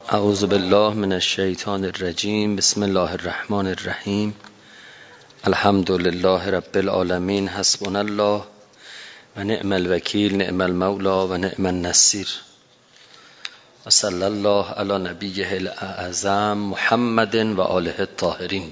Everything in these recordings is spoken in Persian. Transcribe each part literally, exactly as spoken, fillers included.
اعوذ بالله من الشیطان الرجیم. بسم الله الرحمن الرحیم. الحمد لله رب العالمین. حسبنا الله و نعم الوکیل، نعم المولا و نعم النصیر. و صلی الله علی نبیه الاعظم محمد و آله الطاهرین.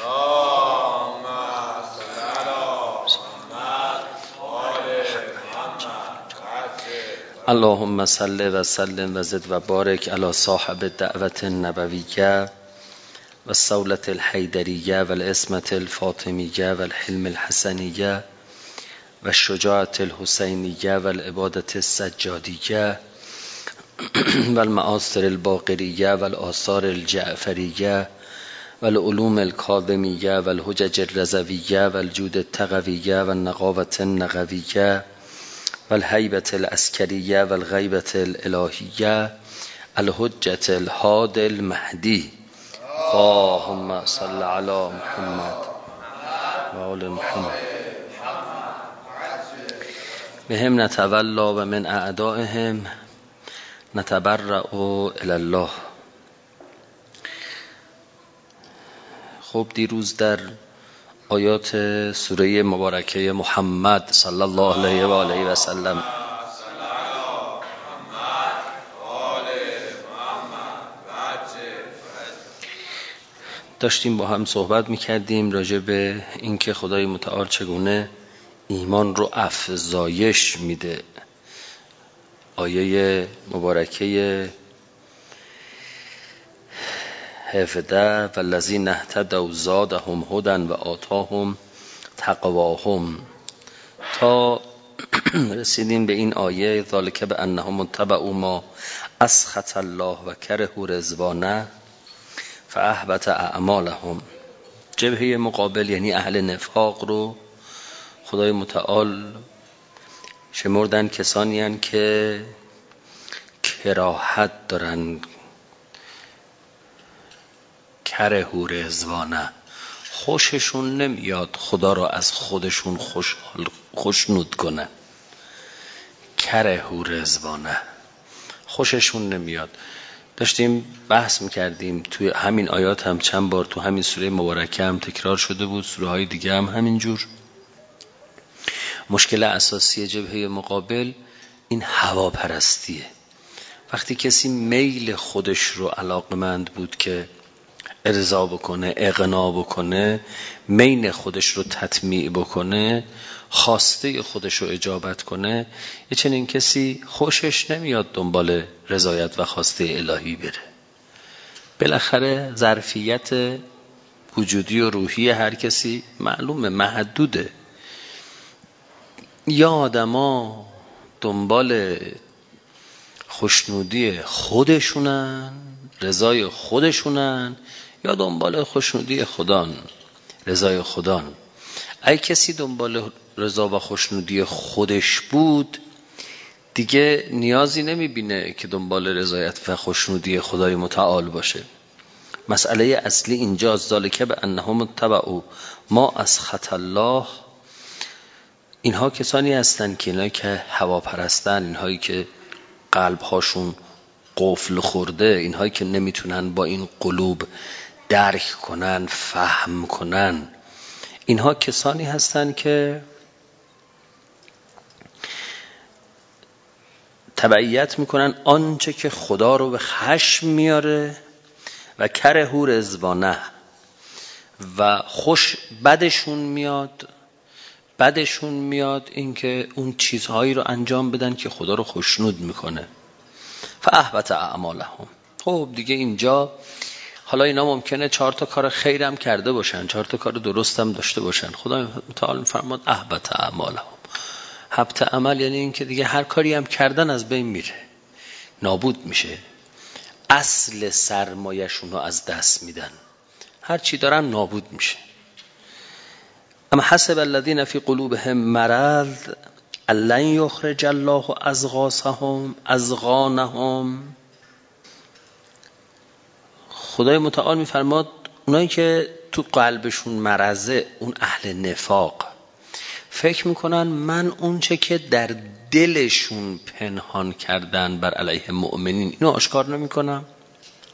اللهم صل و سلم و زد و بارک علی صاحب دعوت النبویه و الصولة الحیدریه و العصمة الفاطمیه و الحلم الحسنیه و الشجاعة الحسینیه و العبادة السجادیه و المعاصر الباقریه و الآثار الجعفریه و العلوم الکاظمیه و الحجج الرضویه و الجود التقویه و النقاوة النقویه و الهیبة العسکریه و الغیبة الالهیه الحجة الهادی المهدی. اللهم صل علی محمد و آل محمد. بهم نتولا و من اعدائهم نتبرأ الی الله. خب دیروز در آیات سوره مبارکه محمد صلی الله علیه و آله و سلم داشتیم با هم صحبت میکردیم راجع به اینکه خدای متعال چگونه ایمان رو افزایش میده. آیه مبارکه هفده و الذین اهتدوا زادهم هدی و آتاهم تقواهم، تا رسیدیم به این آیه ذالک بانهم اتبعوا ما اسخط الله و کرهوا رضوانه فاحبط اعمالهم. جبهه مقابل یعنی اهل نفاق رو خدای متعال شمردن کسانی هستند که کراهت دارن، کرهوا رضوانه، خوششون نمیاد خدا را از خودشون خوشحال خوشنود کنن. کرهوا رضوانه، خوششون نمیاد. داشتیم بحث میکردیم توی همین آیات هم چند بار تو همین سوره مبارکه هم تکرار شده بود، سوره های دیگه هم همینجور. مشکل اساسی جبهه مقابل این هواپرستیه. وقتی کسی میل خودش رو علاقمند بود که ارضا بکنه، اقنا بکنه، میل خودش رو تطمیع بکنه، خواسته خودش رو اجابت کنه، یه چنین کسی خوشش نمیاد دنبال رضایت و خواسته الهی بره. بالاخره ظرفیت وجودی و روحی هر کسی معلومه، محدوده. یا آدما دنبال خوشنودی خودشونن، رضای خودشونن، یا دنبال خوشنودی خدان، رضای خدان. اگه کسی دنبال رضا و خوشنودی خودش بود دیگه نیازی نمیبینه که دنبال رضایت و خوشنودی خدای متعال باشه. مسئله اصلی اینجاست، ذالک بانهم اتبعوا ما اسخط الله. اینها کسانی هستند که اینا که هواپرستن، اینهایی که قلبهاشون قفل خورده، اینهایی که نمیتونن با این قلوب درک کنن، فهم کنن، اینها کسانی هستند که تبعیت میکنن آنچه که خدا رو به خشم میاره و کرهوا رضوانه، و خوش بدشون میاد بدشون میاد اینکه اون چیزهایی رو انجام بدن که خدا رو خوشنود میکنه. فاحبط اعمالهم. خب دیگه اینجا حالا اینا ممکنه چهار تا کار خیرم کرده باشن، چهار تا کار درست هم داشته باشن. خدا تعالی فرمود احبط اعمالهم. حبط عمل یعنی این که دیگه هر کاری هم کردن از بین میره، نابود میشه، اصل سرمایه‌شون رو از دست میدن، هر چی دارن نابود میشه. اما حسب الذین فی قلوبهم مرض لن یخرج الله اضغاثهم اضغانهم. خدای متعال میفرماد اونایی که تو قلبشون مرضه، اون اهل نفاق، فکر میکنن من اون چه که در دلشون پنهان کردن بر علیه مؤمنین اینو آشکار نمیکنم.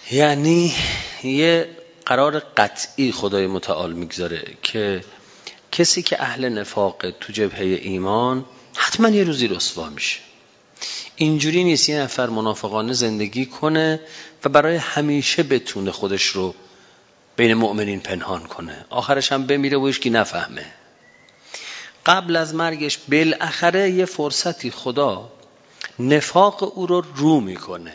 یعنی یه قرار قطعی خدای متعال میگذاره که کسی که اهل نفاق تو جبهه ایمان حتما یه روزی رسوا میشه. اینجوری نیست یه نفر منافقانه زندگی کنه و برای همیشه بتونه خودش رو بین مؤمنین پنهان کنه، آخرش هم بمیره و هیچکی نفهمه. قبل از مرگش بالاخره یه فرصتی خدا نفاق او رو رو میکنه،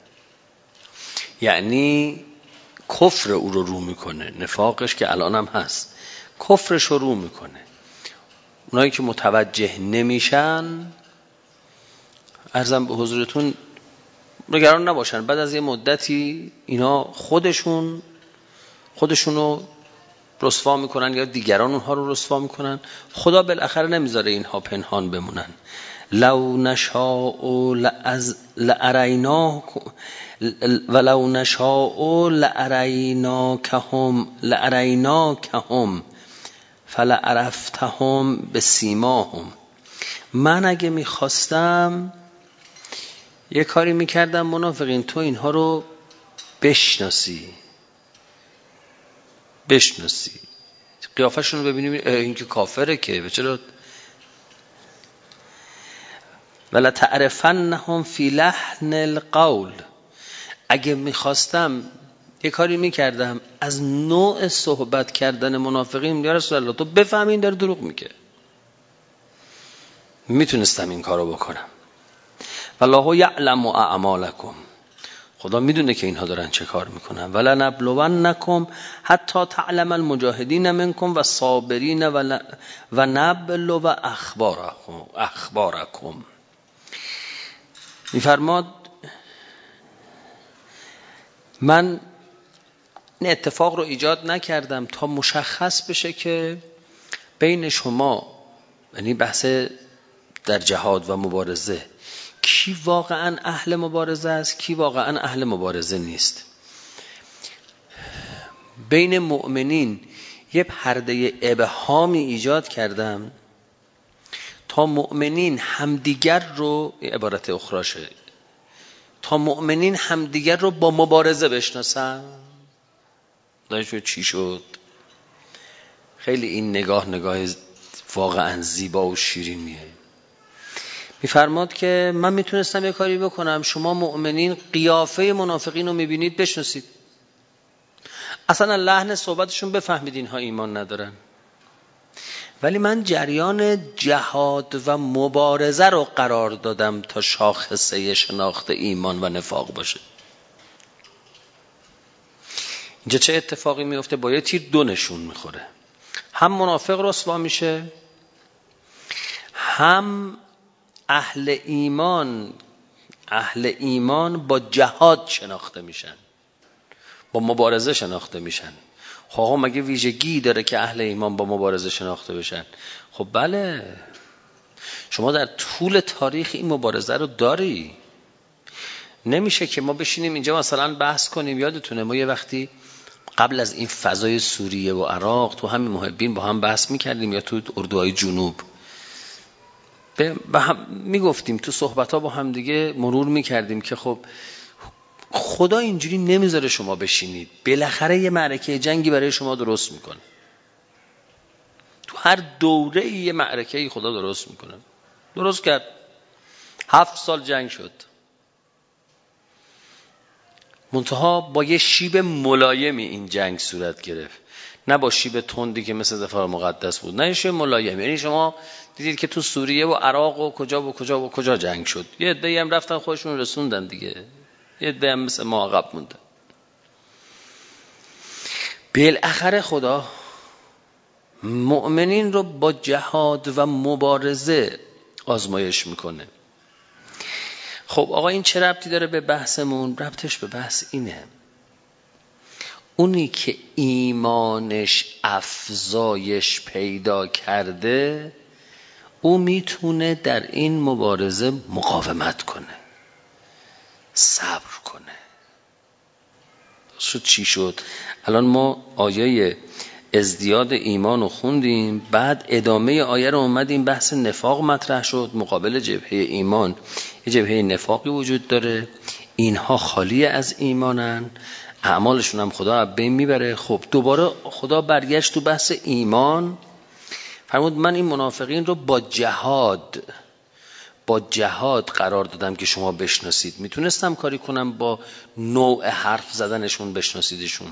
یعنی کفر او رو رو میکنه. نفاقش که الان هم هست، کفرش رو رو میکنه. اونایی که متوجه نمیشن، عرضم به حضورتون، نگران نباشن، بعد از یه مدتی اینا خودشون خودشونو رسوا میکنن یا دیگران اونها رو رسوا میکنن. خدا بالاخره نمیذاره اینها پنهان بمونن. لو نشاء لأز لأریناکم ولو نشاء لأریناکهم لأریناکهم فلعرفتهم بسیماهم. من اگه میخواستم یه کاری میکردم منافقین تو اینها رو بشناسی بشناسی قیافشون رو ببینیم این که کافره که چرا. ولا تعرفنهم فی لحن القول. اگه میخواستم یه کاری میکردم از نوع صحبت کردن منافقین، یا رسول الله تو بفهمی این داره دروغ میگه، میتونستم این کارو بکنم. والله یعلم اعمالکم. خدا میدونه که اینها دارن چه کار میکنن. ولا نبلونکم حتی تعلم المجاهدین منکم و صابرین و نبلو اخبارکم اخبارکم. میفرماد من این اتفاق رو ایجاد نکردم تا مشخص بشه که بین شما، یعنی بحث در جهاد و مبارزه، کی واقعا اهل مبارزه است، کی واقعا اهل مبارزه نیست. بین مؤمنین یه پرده ابهامی ایجاد کردم تا مؤمنین همدیگر رو، عبارت اخراشه، تا مؤمنین همدیگر رو با مبارزه بشناسن. داشت چی شد؟ خیلی این نگاه نگاه واقعا زیبا و شیرینیه. میفرماد که من میتونستم یه کاری بکنم، شما مؤمنین قیافه منافقین رو میبینید بشناسید، اصلا لحن صحبتشون بفهمید اینها ایمان ندارن، ولی من جریان جهاد و مبارزه رو قرار دادم تا شاخصه شناخت ایمان و نفاق باشه. اینجا چه اتفاقی میفته؟ با یه تیر دو نشون میخوره، هم منافق رسوا میشه، هم اهل ایمان اهل ایمان با جهاد شناخته میشن، با مبارزه شناخته میشن. خب مگه ویژگی داره که اهل ایمان با مبارزه شناخته بشن؟ خب بله، شما در طول تاریخ این مبارزه رو داری. نمیشه که ما بشینیم اینجا مثلا بحث کنیم. یادتونه ما یه وقتی قبل از این فضای سوریه و عراق تو همین محبین با هم بحث میکردیم، یا تو اردوهای جنوب به هم میگفتیم، تو صحبت ها با هم دیگه مرور میکردیم که خب خدا اینجوری نمیذاره شما بشینید، بالاخره یه معرکه جنگی برای شما درست میکنه. تو هر دوره یه معرکه خدا درست میکنه. درست کرد، هفت سال جنگ شد، منتها با یه شیب ملایمی این جنگ صورت گرفت، نه با شیب تندی که مثل دفاع مقدس بود، نه شیب ملایم. یعنی شما دیدید که تو سوریه و عراق و کجا و کجا و کجا جنگ شد، یه عده‌ای هم رفتن خودشون رسوندن دیگه، یه عده هم مثل ما عقب موندن. بالاخره خدا مؤمنین رو با جهاد و مبارزه آزمایش میکنه. خب آقا این چه ربطی داره به بحثمون؟ ربطش به بحث اینه، اونی که ایمانش افزایش پیدا کرده او میتونه در این مبارزه مقاومت کنه، صبر کنه. شد چی شد؟ الان ما آیه ازدیاد ایمان رو خوندیم، بعد ادامه آیه رو اومدیم بحث نفاق مطرح شد. مقابل جبهه ایمان یه جبهه نفاقی وجود داره. اینها خالی از ایمانن، اعمالشون هم خدا از بین میبره. خب دوباره خدا برگشت تو بحث ایمان، فرمود من این منافقین رو با جهاد با جهاد قرار دادم که شما بشناسید. میتونستم کاری کنم با نوع حرف زدنشون بشناسیدشون.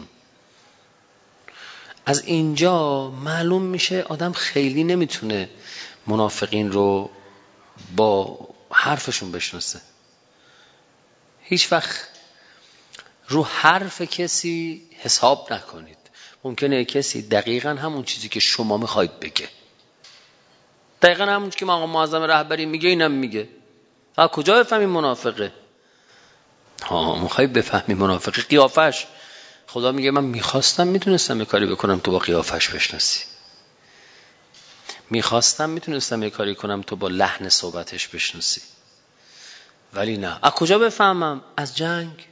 از اینجا معلوم میشه آدم خیلی نمیتونه منافقین رو با حرفشون بشناسه. هیچ وقت رو حرف کسی حساب نکنید. ممکنه کسی دقیقاً همون چیزی که شما میخواید بگه، دقیقاً همون چیزی که مقام معظم رهبری میگه اینم میگه. ها کجا بفهمی منافقه؟ ها میخوای بفهمی منافقه قیافش. خدا میگه من میخواستم میتونستم یه کاری بکنم تو با قیافش بشناسی، میخواستم میتونستم یه کاری کنم تو با لحن صحبتش بشناسی، ولی نه. از کجا بفهمم؟ از جنگ.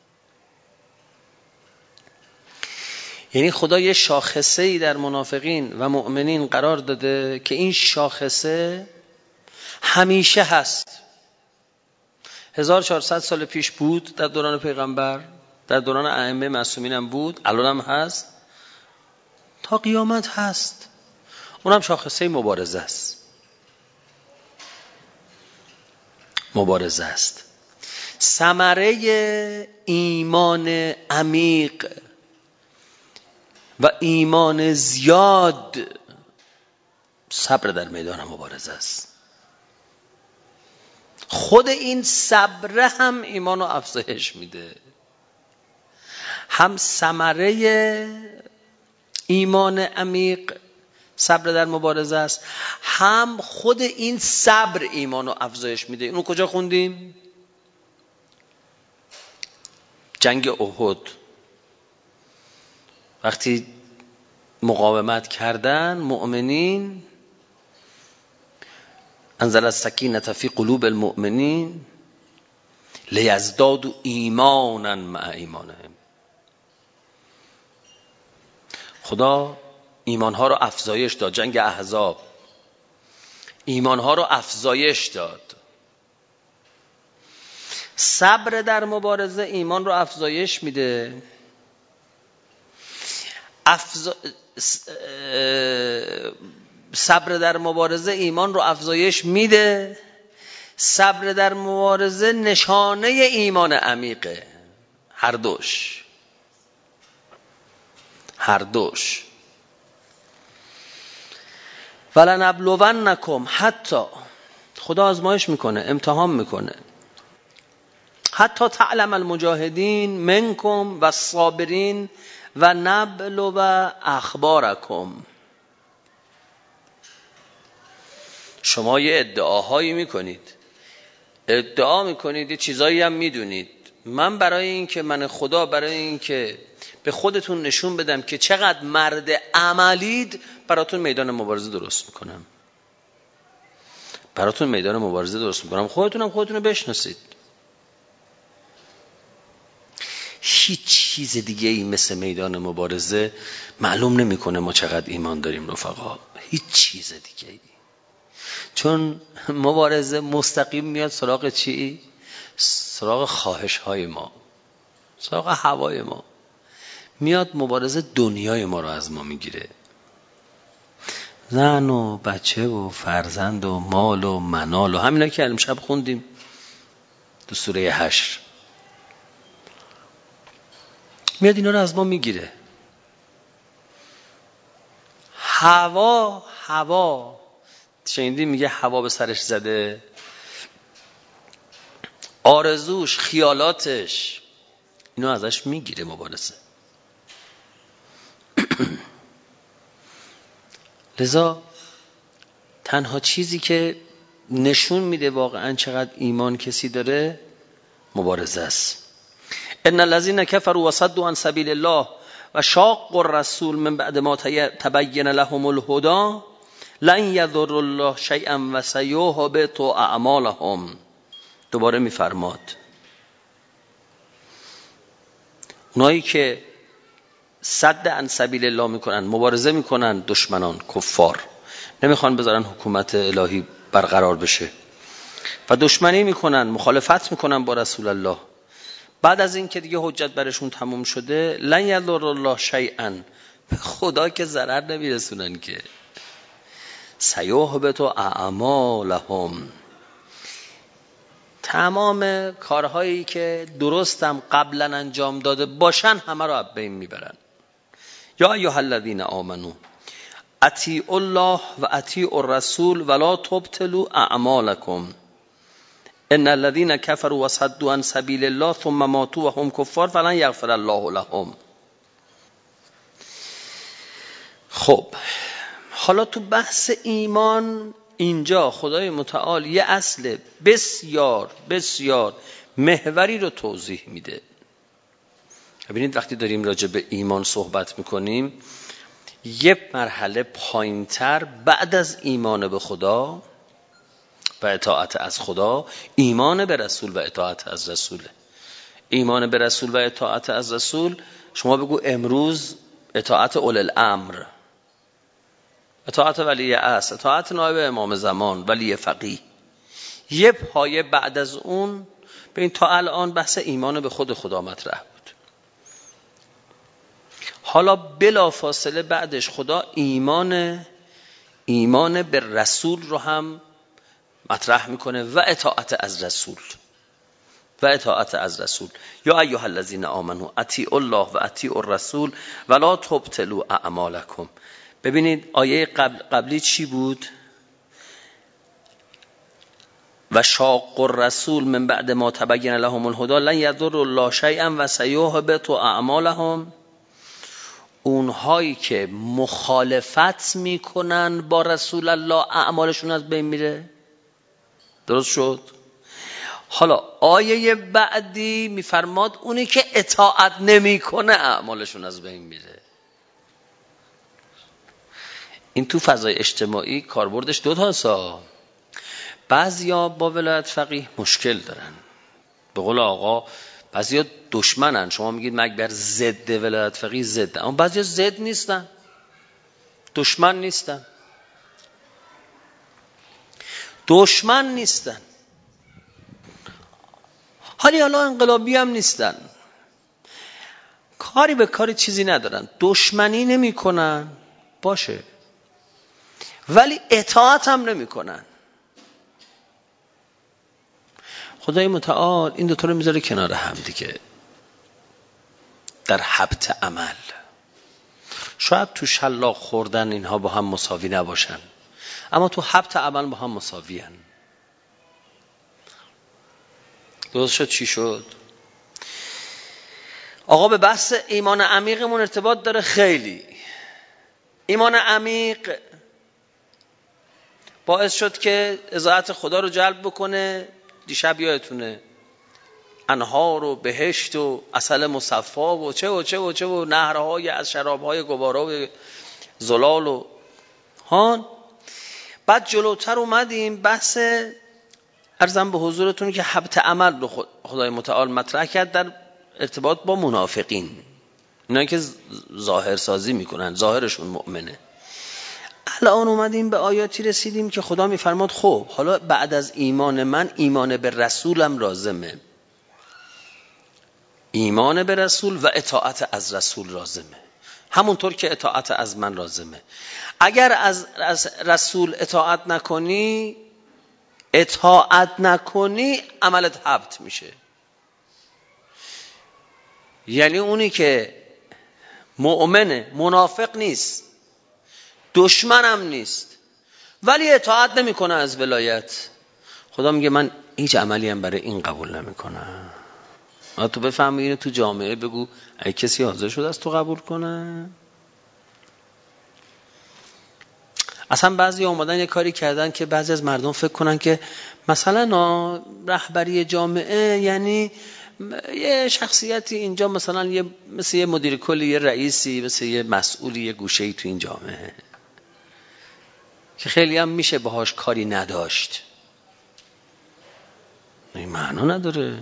یعنی خدا یه شاخصه ای در منافقین و مؤمنین قرار داده که این شاخصه همیشه هست. هزار و چهارصد سال پیش بود در دوران پیغمبر، در دوران ائمه معصومین هم بود، الان هم هست، تا قیامت هست. اونم شاخصه مبارزه است. مبارزه است. ثمره ایمان عمیق و ایمان زیاد صبر در میدان مبارزه است. خود این صبر هم ایمان رو افزایش میده. هم ثمره ایمان عمیق صبر در مبارزه است، هم خود این صبر ایمان رو افزایش میده. اینو کجا خوندیم؟ جنگ احد. وقتی مقاومت کردن مؤمنین، انزل السکینة فی قلوب المؤمنین لیزدادوا ایمانا مع ایمانهم. خدا ایمانها رو افزایش داد. جنگ احزاب ایمانها رو افزایش داد. صبر در مبارزه ایمان رو افزایش میده. افزا... صبر در مبارزه ایمان رو افزایش میده. صبر در مبارزه نشانه ایمان عمیقه. هر دوش هر دوش ولنبلونکم، حتی خدا آزمایش میکنه، امتحان میکنه، حتی تعلم المجاهدین منکم و الصابرین و نبلو اخبارکم. شما یه ادعاهایی میکنید، ادعا میکنید یه چیزایی هم میدونید. من برای این که من خدا برای این که به خودتون نشون بدم که چقدر مرد عملید، براتون میدان مبارزه درست میکنم. براتون میدان مبارزه درست میکنم. خودتونم خودتون رو بشناسید. هیچ چیز دیگه ای مثل میدان مبارزه معلوم نمیکنه ما چقدر ایمان داریم رفقا. هیچ چیز دیگه ای. چون مبارزه مستقیم میاد سراغ چی؟ سراغ خواهش های ما، سراغ هوای ما میاد. مبارزه دنیای ما رو از ما میگیره. زن و بچه و فرزند و مال و منال و همینا که امشب خوندیم تو سوره حشر، میاد اینا رو از ما میگیره. هوا هوا شنیدی میگه هوا به سرش زده. آرزوش، خیالاتش، اینو ازش میگیره مبارزه. لذا تنها چیزی که نشون میده واقعا چقدر ایمان کسی داره مبارزه است. ان الذين كفروا وصدوا عن سبيل الله وشاقوا الرسول من بعد ما تبين لهم الهدى لن يضر الله شيئا وسيحبط اعمالهم. دوباره میفرماد اونایی که صد عن سبیل الله میکنن، مبارزه میکنن، دشمنان کفار نمیخوان بذارن حکومت الهی برقرار بشه و دشمنی میکنن، مخالفت میکنن با رسول الله، بعد از این که دیگه حجت برشون تموم شده، لن یضر الله شیئا، به خدا که ضرر نمیرسونن که. سیحبط اعمالهم، تمام کارهایی که درستم قبلا انجام داده باشن همه رو از بین میبرن. یا ایها الذین آمنو اطیعوا الله و اطیعوا الرسول ولا تبطلوا اعمالکم ان الذين كفروا وصدوا عن سبيل الله ثم ماتوا وهم كفار فلن يغفر الله لهم. خب حالا تو بحث ایمان اینجا خدای متعال یه اصل بسیار بسیار محوری رو توضیح میده. ببینید وقتی داریم راجع به ایمان صحبت میکنیم، یه مرحله پایینتر بعد از ایمان به خدا و اطاعت از خدا، ایمان به رسول و اطاعت از رسوله. ایمان به رسول و اطاعت از رسول، شما بگو امروز اطاعت اولی الامر، اطاعت ولی عصر، اطاعت نایب امام زمان، ولی فقیه. یه پایه بعد از اون، ببین تا الان بحث ایمان به خود خدا مطرح بود، حالا بلا فاصله بعدش خدا ایمان ایمان به رسول رو هم مطرح میکنه و اطاعت از رسول و اطاعت از رسول. یا ایها الذین آمنو اطیعوا الله و اطیعوا الرسول ولا تبطلوا اعمالکم. ببینید آیه قبل قبلی چی بود؟ و شاق الرسول من بعد ما تبین لهم الهدی لن یضر الله شیئا و سیحبط اعمالهم. اونهایی که مخالفت میکنن با رسول الله اعمالشون از بین میره. درست شد؟ حالا آیه بعدی میفرماد اونی که اطاعت نمیکنه اعمالشون از بین میره. این تو فضای اجتماعی کاربردش دو تاسا. بعضیا با ولایت فقیه مشکل دارن، به قول آقا بعضیا دشمنن. شما میگید مگه بر ضد ولایت فقیه ضد، اما بعضیا ضد نیستن، دشمن نیستن، دشمن نیستن، حالی حالا انقلابی هم نیستن، کاری به کاری چیزی ندارن، دشمنی نمی کنن باشه، ولی اطاعت هم نمی کنن. خدای متعال این دوتا رو میذاره کنار هم دیگه در حبط عمل. شاید تو شلاق خوردن اینها با هم مساوی نباشن، اما تو حبط عمل با هم مساوی هن. درست شد؟ چی شد؟ آقا به بحث ایمان عمیقمون ارتباط داره خیلی. ایمان عمیق باعث شد که اطاعت خدا رو جلب بکنه. دیشب یادتونه انهار و بهشت و عسل مصفا و چه و چه و چه و نهرهای از شرابهای گوارا و زلال و هان. بعد جلوتر اومدیم بحث عرضم به حضورتون که حبط عمل رو خدای متعال مطرح کرد در ارتباط با منافقین، اینا که ظاهر سازی میکنن، ظاهرشون مؤمنه. الان اومدیم به آیاتی رسیدیم که خدا میفرماد خب حالا بعد از ایمان من ایمان به رسولم لازمه، ایمان به رسول و اطاعت از رسول لازمه، همونطور که اطاعت از من لازمه. اگر از رسول اطاعت نکنی اطاعت نکنی عملت حبط میشه. یعنی اونی که مؤمنه، منافق نیست، دشمنم نیست، ولی اطاعت نمیکنه از ولایت، خدا میگه من هیچ عملی هم برای این قبول نمیکنم. تو بفهمی اینو تو جامعه بگو اگه کسی حاضر شده از تو قبول کنه. اصلا بعضی اومدن یه کاری کردن که بعضی از مردم فکر کنن که مثلا رهبری جامعه یعنی یه شخصیتی اینجا مثلا یه مثل یه مدیر کلی، یه رئیسی، مثل یه مسئولی، یه گوشه‌ای تو این جامعه که خیلی هم میشه باهاش کاری نداشت. این معنا نداره.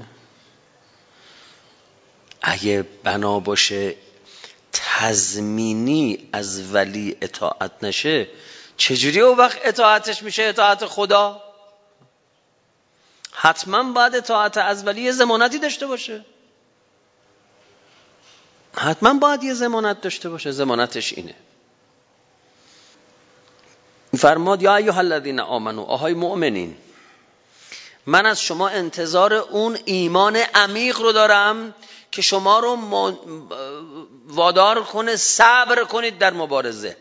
اگه بنا باشه تضمینی از ولی اطاعت نشه، چجوری اون وقت اطاعتش میشه اطاعت خدا؟ حتما باید اطاعت از ولی ضمانتی داشته باشه. حتما باید یه ضمانت داشته باشه. ضمانتش اینه، فرماد یا ایها الذین آمنو، آهای مؤمنین، من از شما انتظار اون ایمان عمیق رو دارم که شما رو وادار کنه صبر کنید در مبارزه.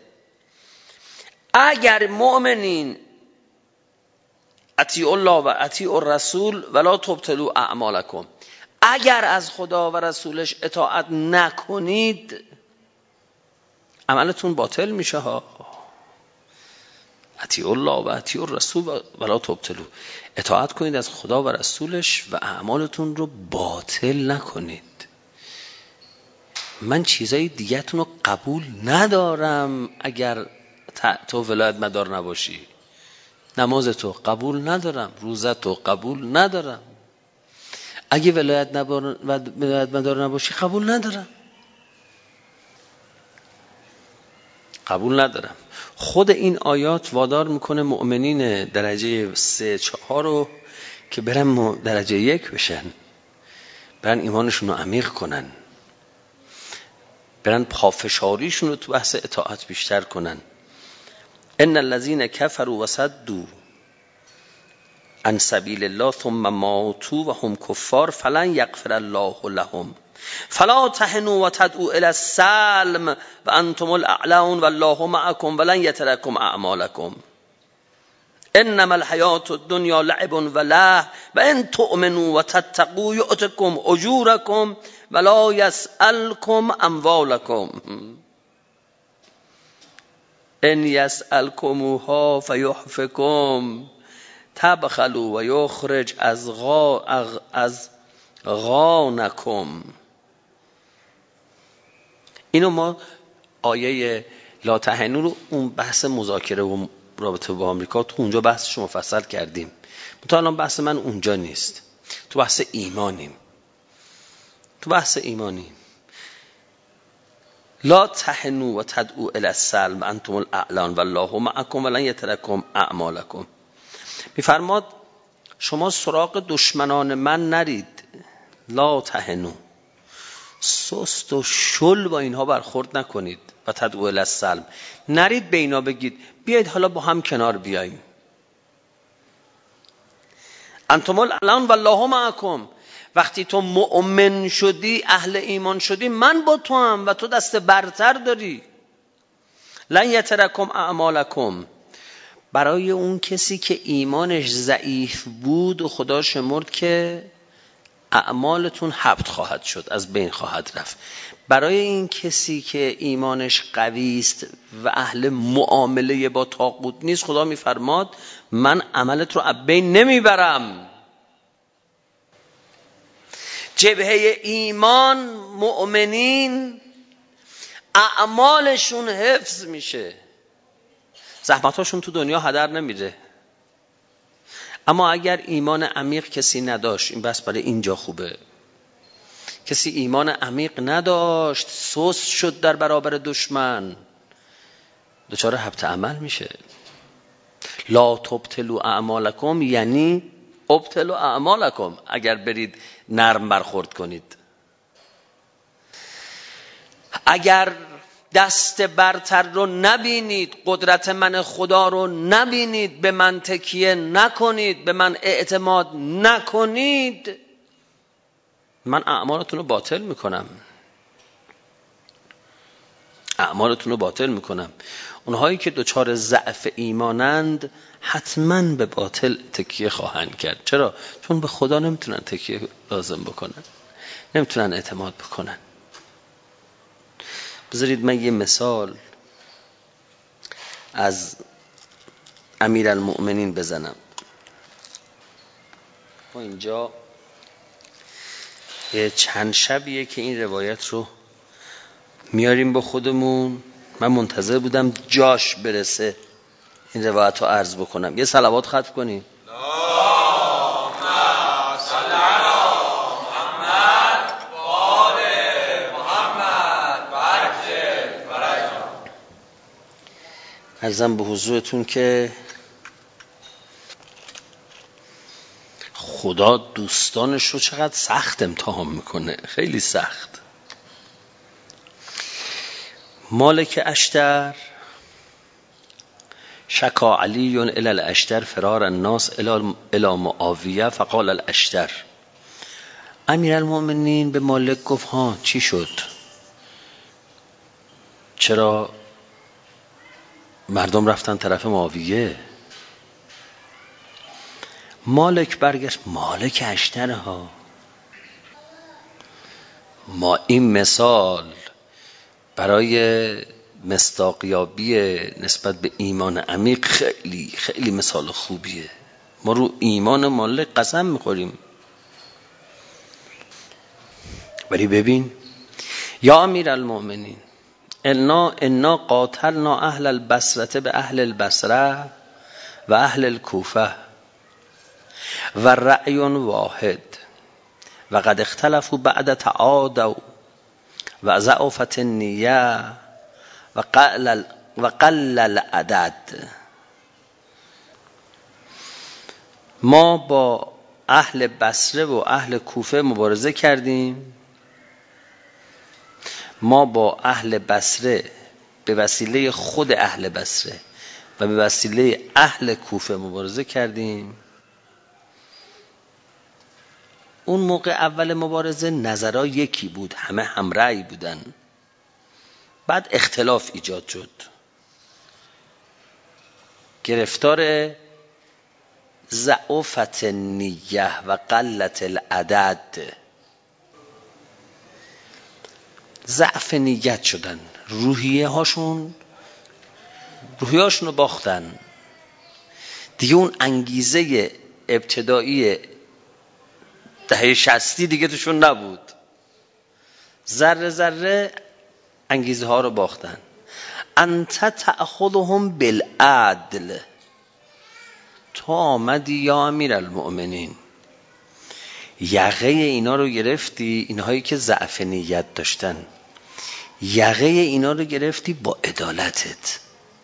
اگر مؤمنین اطیعوا الله و اطیعوا الرسول ولا تبطلوا اعمالکم، اگر از خدا و رسولش اطاعت نکنید عملتون باطل میشه ها. اطیعوا الله و اطیعوا الرسول ولا تبطلوا، اطاعت کنید از خدا و رسولش و اعمالتون رو باطل نکنید. من چیزای دیگه‌تون رو قبول ندارم اگر تو ولایت مدار نباشی. نماز تو قبول ندارم، روزه تو قبول ندارم. اگه ولایت مدار نباشی قبول ندارم. قبول ندارم. خود این آیات وادار میکنه مؤمنین درجه سه چهار رو که برن درجه یک بشن، برن ایمانشون رو عمیق کنن، برن پافشاریشون رو تو بحث اطاعت بیشتر کنن. ان الذين كفروا وصدوا عن سبيل الله ثم ماتوا وهم كفار فلن يغفر الله لهم فلا تهنوا وتدعوا الى السلم وانتم الاعلون والله معكم ولن يتركم اعمالكم انما الحياة الدنيا لعب ولهو وان تؤمنوا وتتقوا يؤتكم اجوركم ولا يسألكم اموالكم ان يسألكموها فيحفكم تبخلوا و یخرج از غا از غانکم. اینو ما آیه لا تهنوا رو اون بحث مذاکره و رابطه با آمریکا تو اونجا بحثش رو مفصل کردیم. تو الان بحث من اونجا نیست، تو بحث ایمانیم. تو بحث ایمانیم. لا تهنوا و تدعوا الی السلم انتم الاعلون والله معکم ولن یترکم اعمالکم. میفرماد شما سراغ دشمنان من نرید. لا تهنوا، سست و شل با اینها برخورد نکنید. و تدعوا الی السلم، نرید به اینا بگید بیایید حالا با هم کنار بیاییم. انتم الاعلون والله معکم، وقتی تو مؤمن شدی، اهل ایمان شدی، من با تو هم و تو دست برتر داری. لن یترکم اعمالکم، برای اون کسی که ایمانش ضعیف بود و خدا شمرد که اعمالتون حبط خواهد شد، از بین خواهد رفت. برای این کسی که ایمانش قوی است و اهل معامله با طاغوت نیست، خدا میفرماد من عملت رو از بین نمیبرم. جبهه ایمان مؤمنین اعمالشون حفظ میشه، زحمتاشون تو دنیا هدر نمیره. اما اگر ایمان عمیق کسی نداشت، این بس برای اینجا خوبه، کسی ایمان عمیق نداشت، سست شد در برابر دشمن، دچار حبط عمل میشه. لا تبطلوا اعمالکم یعنی ابطلوا اعمالکم، اگر برید نرم برخورد کنید. اگر دست برتر رو نبینید، قدرت من خدا رو نبینید، به من تکیه نکنید، به من اعتماد نکنید، من اعمالتون رو باطل میکنم. اعمالتون رو باطل میکنم. اونهایی که دچار ضعف ایمانند حتما به باطل تکیه خواهند کرد. چرا؟ چون به خدا نمیتونن تکیه لازم بکنن، نمیتونن اعتماد بکنن. بذارید من یه مثال از امیرالمؤمنین بزنم. ما اینجا یه چند شبیه که این روایت رو میاریم با خودمون. من منتظر بودم جاش برسه این روایت رو عرض بکنم. یه صلوات ختم کنیم. عرضم به حضورتون که خدا دوستانش رو چقدر سخت امتحان میکنه، خیلی سخت. مالک اشتر شکا علی الی الاشتر فرار الناس الی معاویه فقال الاشتر. امیرالمؤمنین به مالک گفت ها چی شد؟ چرا مردم رفتن طرف معاویه؟ مالک برگشت مالک اشتر ها. ما این مثال برای مصداقیابی نسبت به ایمان عمیق خیلی خیلی مثال خوبیه. ما رو ایمان مالک قسم میخوریم. ولی ببین یا امیرالمؤمنین انا انا قاتلنا اهل البصره به اهل البصره و اهل الکوفه و رأی واحد و قد اختلفوا بعد تعادوا و ضعفت النیه و قل و قل العدد. ما با اهل بصره و اهل کوفه مبارزه کردیم. ما با اهل بصره به وسیله خود اهل بصره و به وسیله اهل کوفه مبارزه کردیم. اون موقع اول مبارزه نظرها یکی بود، همه همرأی بودن. بعد اختلاف ایجاد شد، گرفتار ضعفت نیه و قلت العدد، ضعف نیت شدن، روحیه هاشون روحیه هاشون رو باختن دیگه. اون انگیزه ابتدایی دهه شصتی دیگه توشون نبود. ذره ذره انگیزه ها رو باختن. انت تأخذهم بالعدل، تو آمدی یا امیرالمؤمنین یقه اینا رو گرفتی، اینهایی که ضعف نیت داشتن، یقه اینا رو گرفتی با عدالتت.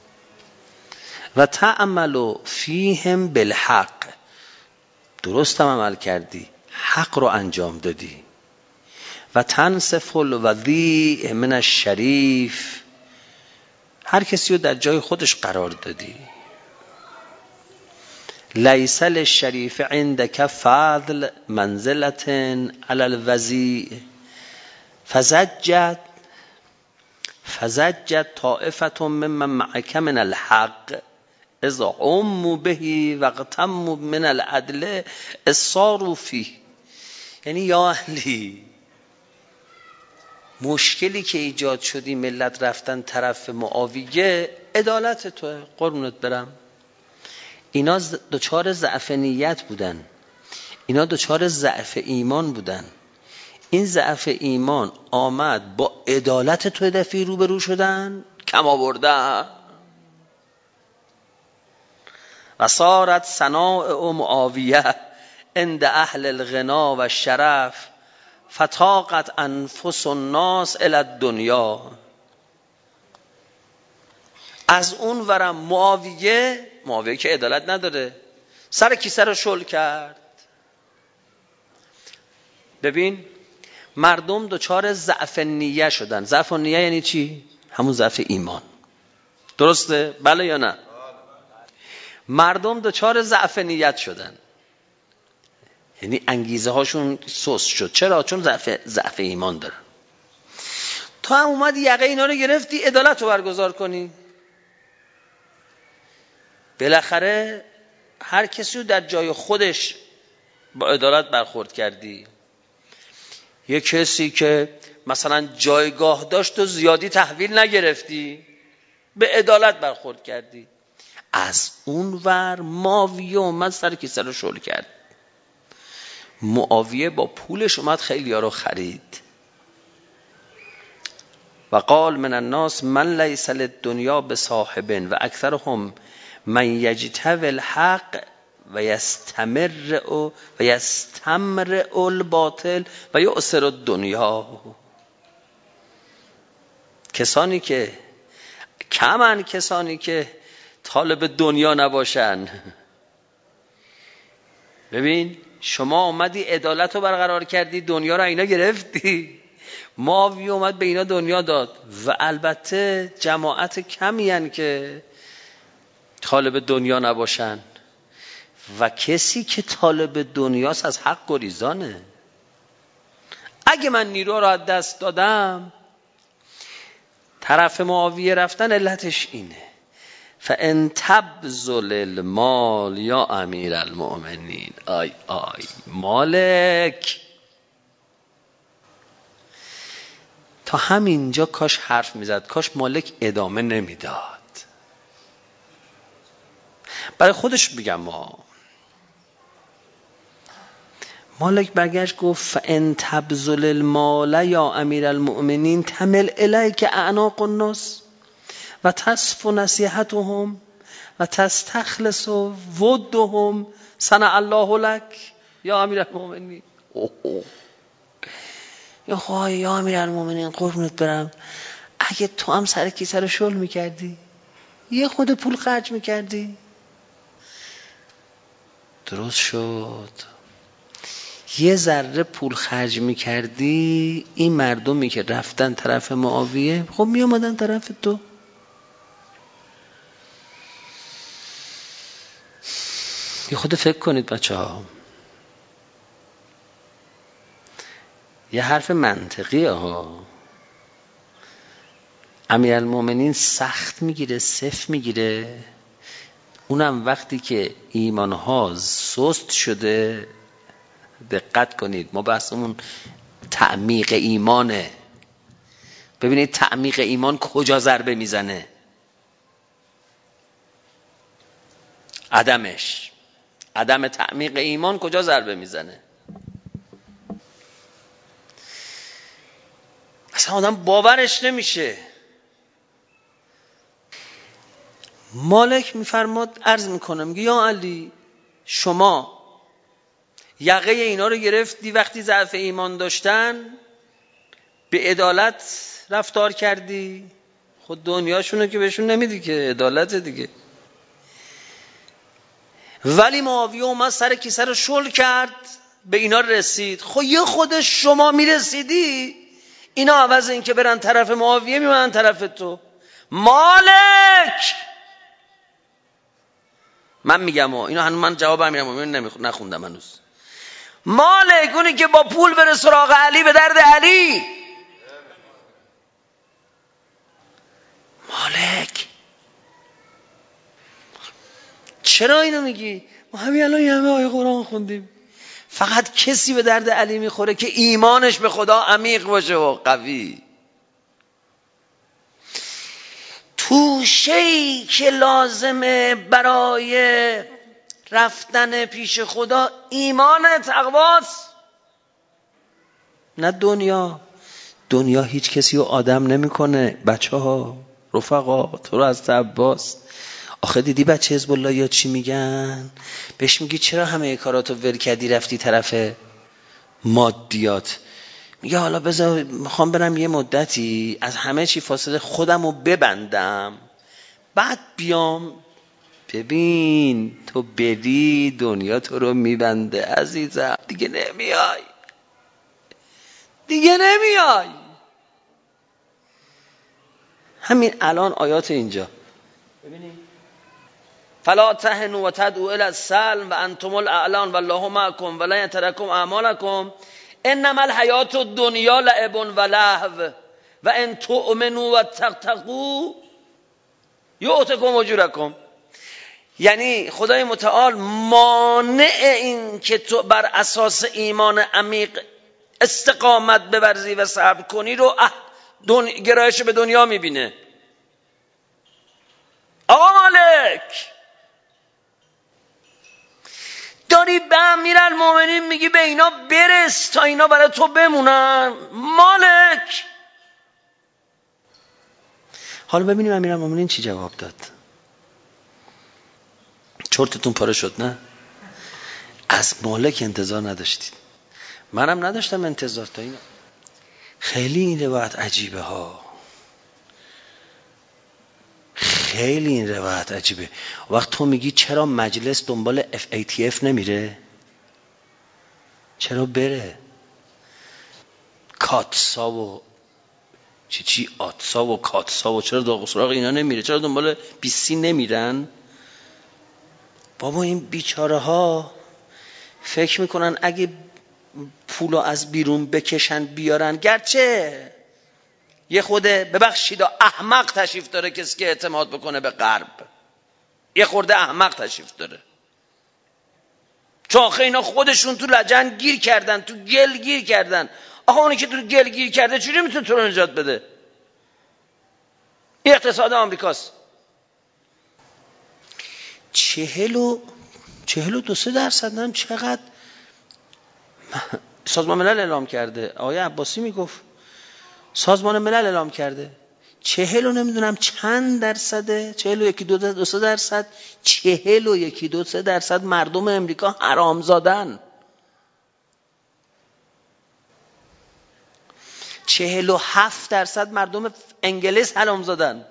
و تعمل فیهم بالحق، درست هم عمل کردی، حق رو انجام دادی. و تنصف الوضیع من الشریف، هر کسی رو در جای خودش قرار دادی. لیس للشریف عندك فضل منزلة علی الوضیع فزجت فزجت طائفة ممن معك من الحق اذا عموا به واغتموا من العدل اصاروا فيه. یعنی یا اهلی، مشکلی که ایجاد شدی ملت رفتن طرف معاویه، عدالت توه، قربونت برم. اینا دوچار ضعف نیت بودن، اینا دوچار ضعف ایمان بودن. این ضعف ایمان آمد با عدالت تو دفعی روبرو شدن، کم آوردن. و صارت صنائع معاویه عند اهل الغنا و شرف فتاقت انفس الناس الی الدنیا. از اون ورم معاویه معاویه که عدالت نداره، سر کیسه رو شل کرد. ببین مردم دوچار ضعف نیه شدن. ضعف نیه یعنی چی؟ همون ضعف ایمان. درسته؟ بله یا نه؟ مردم دوچار ضعف نیت شدن، یعنی انگیزه هاشون سست شد. چرا؟ چون ضعف ضعف ایمان دارن. تو هم اومدی یقه اینا رو گرفتی عدالت رو برگزار کنی. بالاخره هر کسی رو در جای خودش با عدالت برخورد کردی. یه کسی که مثلا جایگاه داشت و زیادی تحویل نگرفتی، به عدالت برخورد کردی. از اون ور معاویه اومد سر کیسه رو شل کرد. معاویه با پولش اومد خیلی ها رو خرید. و قال من الناس من لیس للدنیا بصاحب و اکثرهم من یجتوی الحق و یستمر و یستمر الباطل و یؤثر الدنیا. کسانی که کمن کسانی که طالب دنیا نباشن. ببین شما اومدی عدالت رو برقرار کردی، دنیا رو اینا گرفتی، معاویه اومد به اینا دنیا داد و البته جماعت کمی هن که طالب دنیا نباشن و کسی که طالب دنیاست از حق گریزانه. اگه من نیرو رو از دست دادم، طرف معاویه رفتن علتش اینه فَإِن تَبْذُلِ الْمَالَ یا امیر المؤمنین. آی آی مالک تا همینجا کاش حرف میزد، کاش مالک ادامه نمیداد. برای خودش بگم ما مالک برگشت گفت فَإِن تَبْذُلِ الْمَالَ یا امیر المؤمنین تَمِلْ الیک اعناق الناس و تصف نصیحتهم و تستخلص ودهم صنع الله لک یا امیر المؤمنین. یا خواهی یا امیر المؤمنین قربونت برم، اگه تو هم سر کیسه رو شل میکردی، یه خود پول خرج میکردی، درست شد. یه ذره پول خرج میکردی، این مردمی که رفتن طرف معاویه خب میامدن طرف تو. یه خود فکر کنید بچه ها، یه حرف منطقیه ها. امیرالمومنین سخت میگیره، صف میگیره، اونم وقتی که ایمانها سست شده. دقت کنید، ما بحثمون تعمیق ایمانه. ببینید تعمیق ایمان کجا ضربه میزنه، عدمش، عدم تعمیق ایمان کجا ضربه میزنه. اصلا آدم باورش نمیشه. مالک میفرماد، عرض میکنم، میگه یا علی شما یقه اینا رو گرفتی وقتی ضعف ایمان داشتن، به عدالت رفتار کردی. خود دنیاشونو که بهشون نمیدی که، عدالت دیگه. ولی معاویه اومد سر کیسه رو شل کرد، به اینا رسید. خب یه خود شما میرسیدی، اینا عوض این که برن طرف معاویه میمونن طرف تو. مالک من میگم ها، اینا هنوز من جواب امیرالمومنین نخوندم هنوز. مالک اونی که با پول بره سراغ علی، به درد علی. مالک چرا اینو میگی؟ ما همین الان یه همه آیه قرآن خوندیم. فقط کسی به درد علی میخوره که ایمانش به خدا عمیق باشه و قوی. توشه‌ای که لازمه برای رفتن پیش خدا ایمان، تقواست، نه دنیا. دنیا هیچ کسی رو آدم نمیکنه. بچه ها، رفقا، تو رو از عباس، آخه دیدی بچه حزب الله یا چی میگن؟ بهش میگی چرا همه کاراتو ول کردی رفتی طرف مادیات؟ میگه حالا بذار میخوام برم یه مدتی از همه چی فاصله خودم رو ببندم، بعد بیام. ببین تو بری دنیا تو رو میبنده عزیزم، دیگه نمیای، دیگه نمیای. همین الان آیات اینجا ببینید، فلا تهنوا و تدعوا الی السلم و انتم الاعلون والله معکم ولن یترکم اعمالکم انما الحیات الدنیا لعب و لهو و ان تؤمنوا و تتقوا یؤتکم اجورکم. یعنی خدای متعال مانع این که تو بر اساس ایمان عمیق استقامت بورزی و صبر کنی رو دن... گرایش به دنیا میبینه. آقا مالک داری به امیرالمومنین میگی به اینا برس تا اینا برای تو بمونن. مالک حالا ببینیم امیرالمومنین چی جواب داد. چرتتون پاره شد نه؟ از مالک انتظار نداشتید، منم نداشتم انتظار تا اینا. خیلی این روایت عجیبه ها، خیلی این روایت عجیبه. وقت تو میگی چرا مجلس دنبال اف ای تی اف نمیره؟ چرا بره؟ کاتسا و چی چی آتسا و کاتسا و چرا داغ سراغ اینا نمیره؟ چرا دنبال بیسی نمیرن؟ بابا این بیچاره ها فکر میکنن اگه پولو از بیرون بکشن بیارن، گرچه یه خورده ببخشید احمق تشریف داره کسی که اعتماد بکنه به غرب، یه خورده احمق تشریف داره، چون آخه اینا خودشون تو لجن گیر کردن، تو گل گیر کردن. آخه اونی که تو گل گیر کرده چجوری میتونه تو رو نجات بده؟ این اقتصاد آمریکاست. چهل و چهل و دو سه درصد هم چقدر سازمان ملل اعلام کرده. آقای عباسی میگفت سازمان ملل اعلام کرده چهل و نمیدونم چند درصده، چهل و یکی دو, دو سه درصد، چهل و یکی دو سه درصد مردم امریکا حرامزادن. چهل و هفت درصد مردم انگلیس حرامزادن.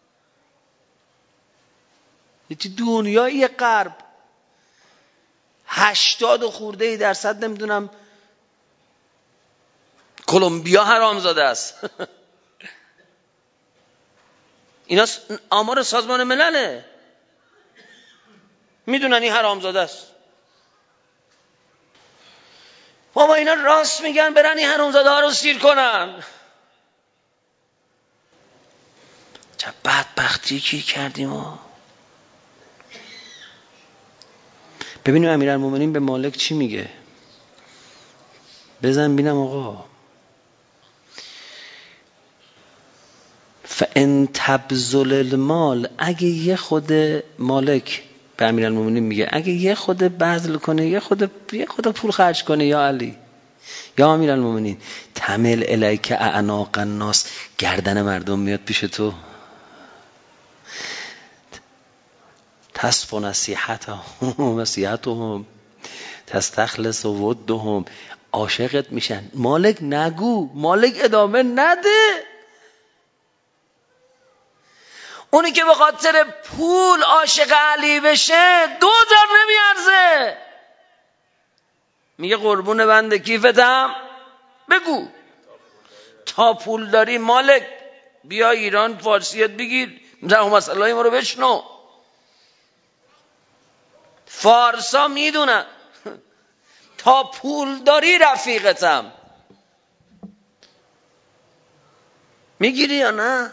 یه دنیای غرب هشتاد و خورده درصد نمیدونم کلمبیا حرامزاده است. اینا آمار سازمان ملله، میدونن این حرامزاده است. بابا اینا راست میگن، برن این حرامزاده ها رو سیر کنن. چه بدبختی کی کردیم ها. ببینیم امیرالمومنین به مالک چی میگه. بزن بینم آقا. فَإِن تَبْذُلِ المال، اگه یه خود مالک به امیرالمومنین میگه اگه یه خود بذل کنه، یه خود یه خود پول خرج کنه، یا علی یا امیرالمومنین، تمل الیک اعناق الناس، گردن مردم میاد پیش تو، تصفو نصیحتهم نصیحتهم تستخلص ودهم، عاشقت میشن. مالک نگو، مالک ادامه نده. اونی که به خاطر پول عاشق علی بشه دو جار نمیارزه. میگه قربون بنده کیفتم، بگو تا پول داری مالک بیا ایران فارسیت بگیر، مثلا مسئله ما رو بشنو. فارسا میدونن تا پول داری رفیقتم. میگیری یا نه؟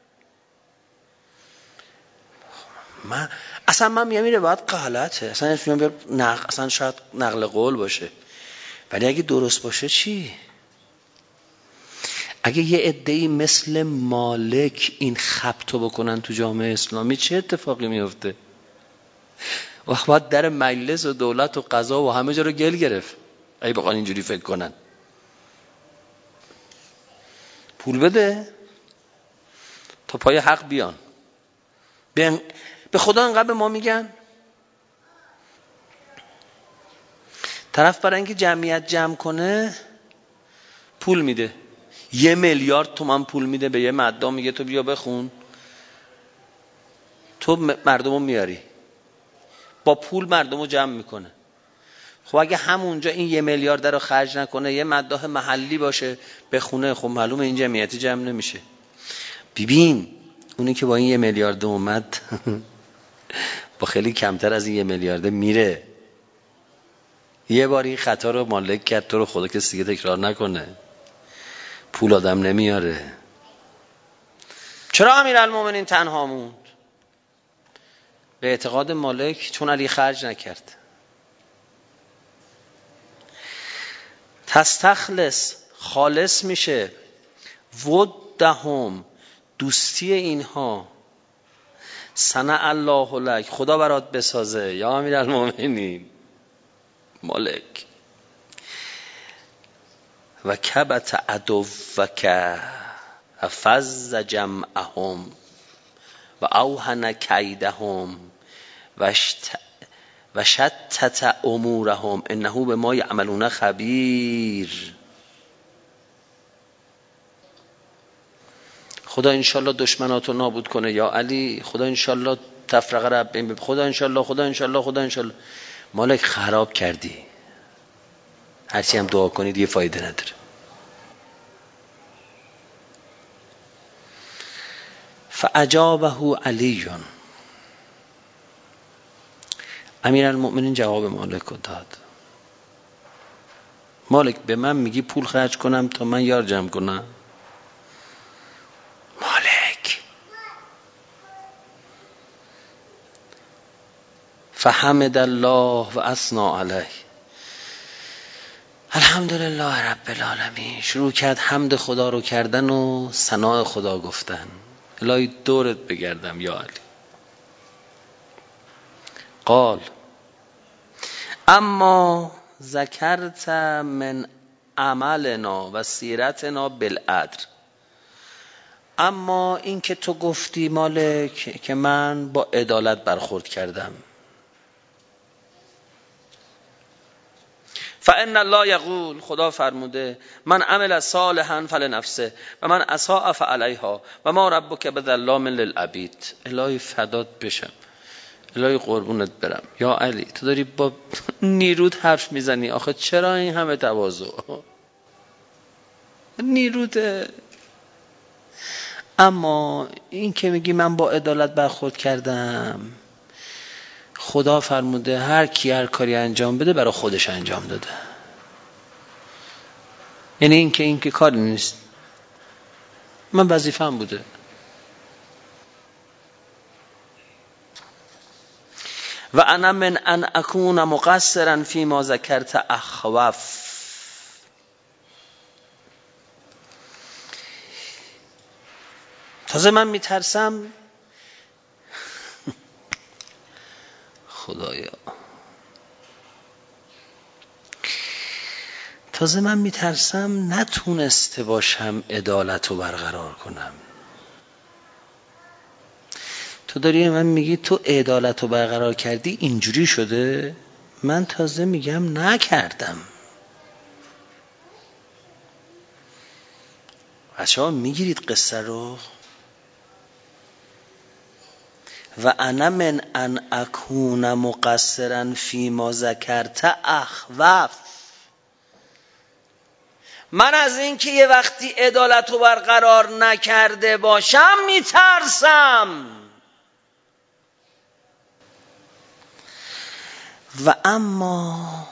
من اصلا من میگم اینه باید غلطه، اصلا نق... اصلا شاید نقل قول باشه، ولی اگه درست باشه چی؟ اگه یه عده‌ای مثل مالک این خبطو بکنن تو جامعه اسلامی چه اتفاقی میفته؟ وقت باید در مجلس و دولت و قضا و همه جا رو گل گرفت اگه بخوان اینجوری فکر کنن. پول بده تا پای حق بیان. به خدا انقدر به ما میگن. طرف برای اینکه جمعیت جمع کنه پول میده، یه میلیارد تومان پول میده به یه مدام، میگه تو بیا بخون، تو مردمو میاری، با پول مردمو جمع میکنه. خب اگه همونجا این یه میلیارد رو خرج نکنه، یه مداح محلی باشه بخونه، خب معلومه این جمعیتی جمع نمیشه. ببین اونی که با این یه میلیارد اومد با خیلی کمتر از این یه میلیارد میره. یه بار این خطا رو مالک کرد، تو رو خدا کسی دیگه تکرار نکنه. پول آدم نمیاره. چرا امیرالمومنین تنها موند؟ به اعتقاد مالک چون علی خرج نکرد. تستخلص خالص میشه، ودهم دوستی اینها، صنع الله لک خدا برات بسازه یا امیرالمومنین مالک. و کبت عدوک فز جمعهم و اوهن کیدهم و شتت امورهم انه بما یعملون خبیر. خدا انشالله دشمناتو نابود کنه یا علی، خدا انشالله تفرقه رو بین ببر، خدا انشالله خدا انشالله خدا انشالله. مالک خراب کردی، هرچی هم دعا کنید یه فایده نداره. فاجابه علی. امیرالمؤمنین جواب مالک رو داد. مالک به من میگی پول خرج کنم تا من یار جمع کنم؟ مالک فحمد الله و اثنى علیه. الحمدلله رب العالمین. شروع کرد حمد خدا رو کردن و ثناء خدا گفتن. الهی دورت بگردم یا علی. قال اما ذکرت من عملنا و سیرتنا بالعدل. اما این که تو گفتی مالک که من با عدالت برخورد کردم، فان الله یقول، خدا فرموده من عمل صالحا فلنفسه و من اساء فعلیها و ما ربک بظلام للعبید. الهی فدات بشم، الهی قربونت برم یا علی، تو داری با نیرود حرف میزنی، آخه چرا این همه تواضع؟ نیروده. اما این که میگی من با عدالت برخورد کردم، خدا فرموده هر کی هر کاری انجام بده برای خودش انجام داده. یعنی این که این که کاری نیست، من وظیفه‌ام بوده. و انا من ان اکون مقصرا فیما ذکرت اخوف. تازه من میترسم خدایا، تازه من میترسم نتونسته باشم عدالت رو برقرار کنم. تو داری من میگی تو عدالت رو برقرار کردی اینجوری شده، من تازه میگم نکردم. بچه ها میگیرید قصه رو؟ و انا من ان اکون مقصرا فیما ذکرت اخوف. من از این که یه وقتی عدالت رو برقرار نکرده باشم میترسم. و اما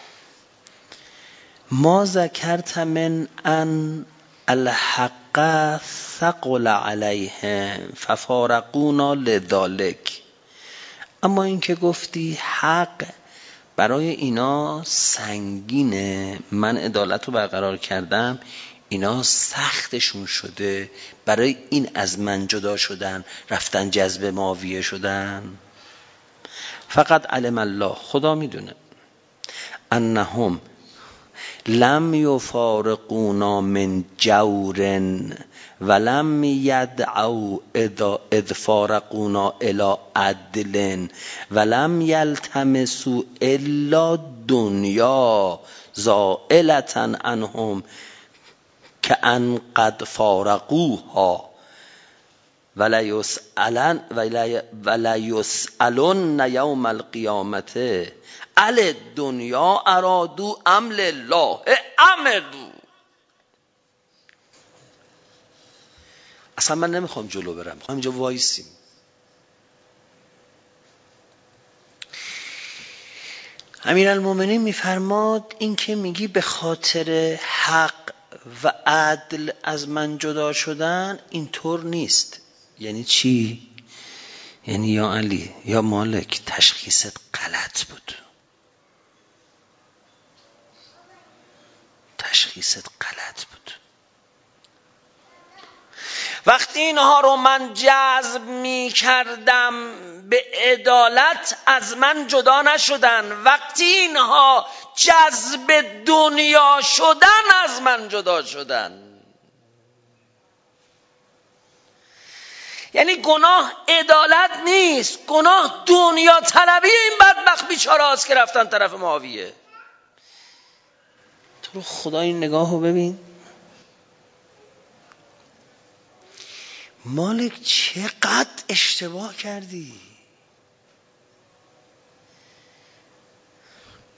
ما ذکرت من ان الحق ثقل علیهم ففارقونا لذالک. اما این که گفتی حق برای اینا سنگینه، من عدالت رو برقرار کردم، اینا سختشون شده، برای این از من جدا شدن، رفتن جذب معاویه شدن. فقط علم الله، خدا میدونه، انهم لم یفارقونا من جور ولم یدعوا اذ فارقونا الى عدل ولم یلتمسوا الا دنیا زائلة عنهم کأن قد فارقوها ولا یسألن ولا یسألن یوم القیامة ال دنیا ارادو ام لله امدو. اصلا من نمیخوام جلو برم، میخوام اینجا وایسیم. امیرالمومنین میفرماد این که میگی به خاطر حق و عدل از من جدا شدن، اینطور نیست. یعنی چی؟ یعنی یا علی یا مالک تشخیصت غلط بود، تشخیصت غلط بود. وقتی اینها رو من جذب می کردم به عدالت از من جدا نشدن، وقتی اینها جذب دنیا شدن از من جدا شدن. یعنی گناه عدالت نیست، گناه دنیا طلبی این بدبخت بیچاره هاست که رفتن طرف معاویه. تو رو خدا این نگاه رو ببین. مالک چقدر اشتباه کردی.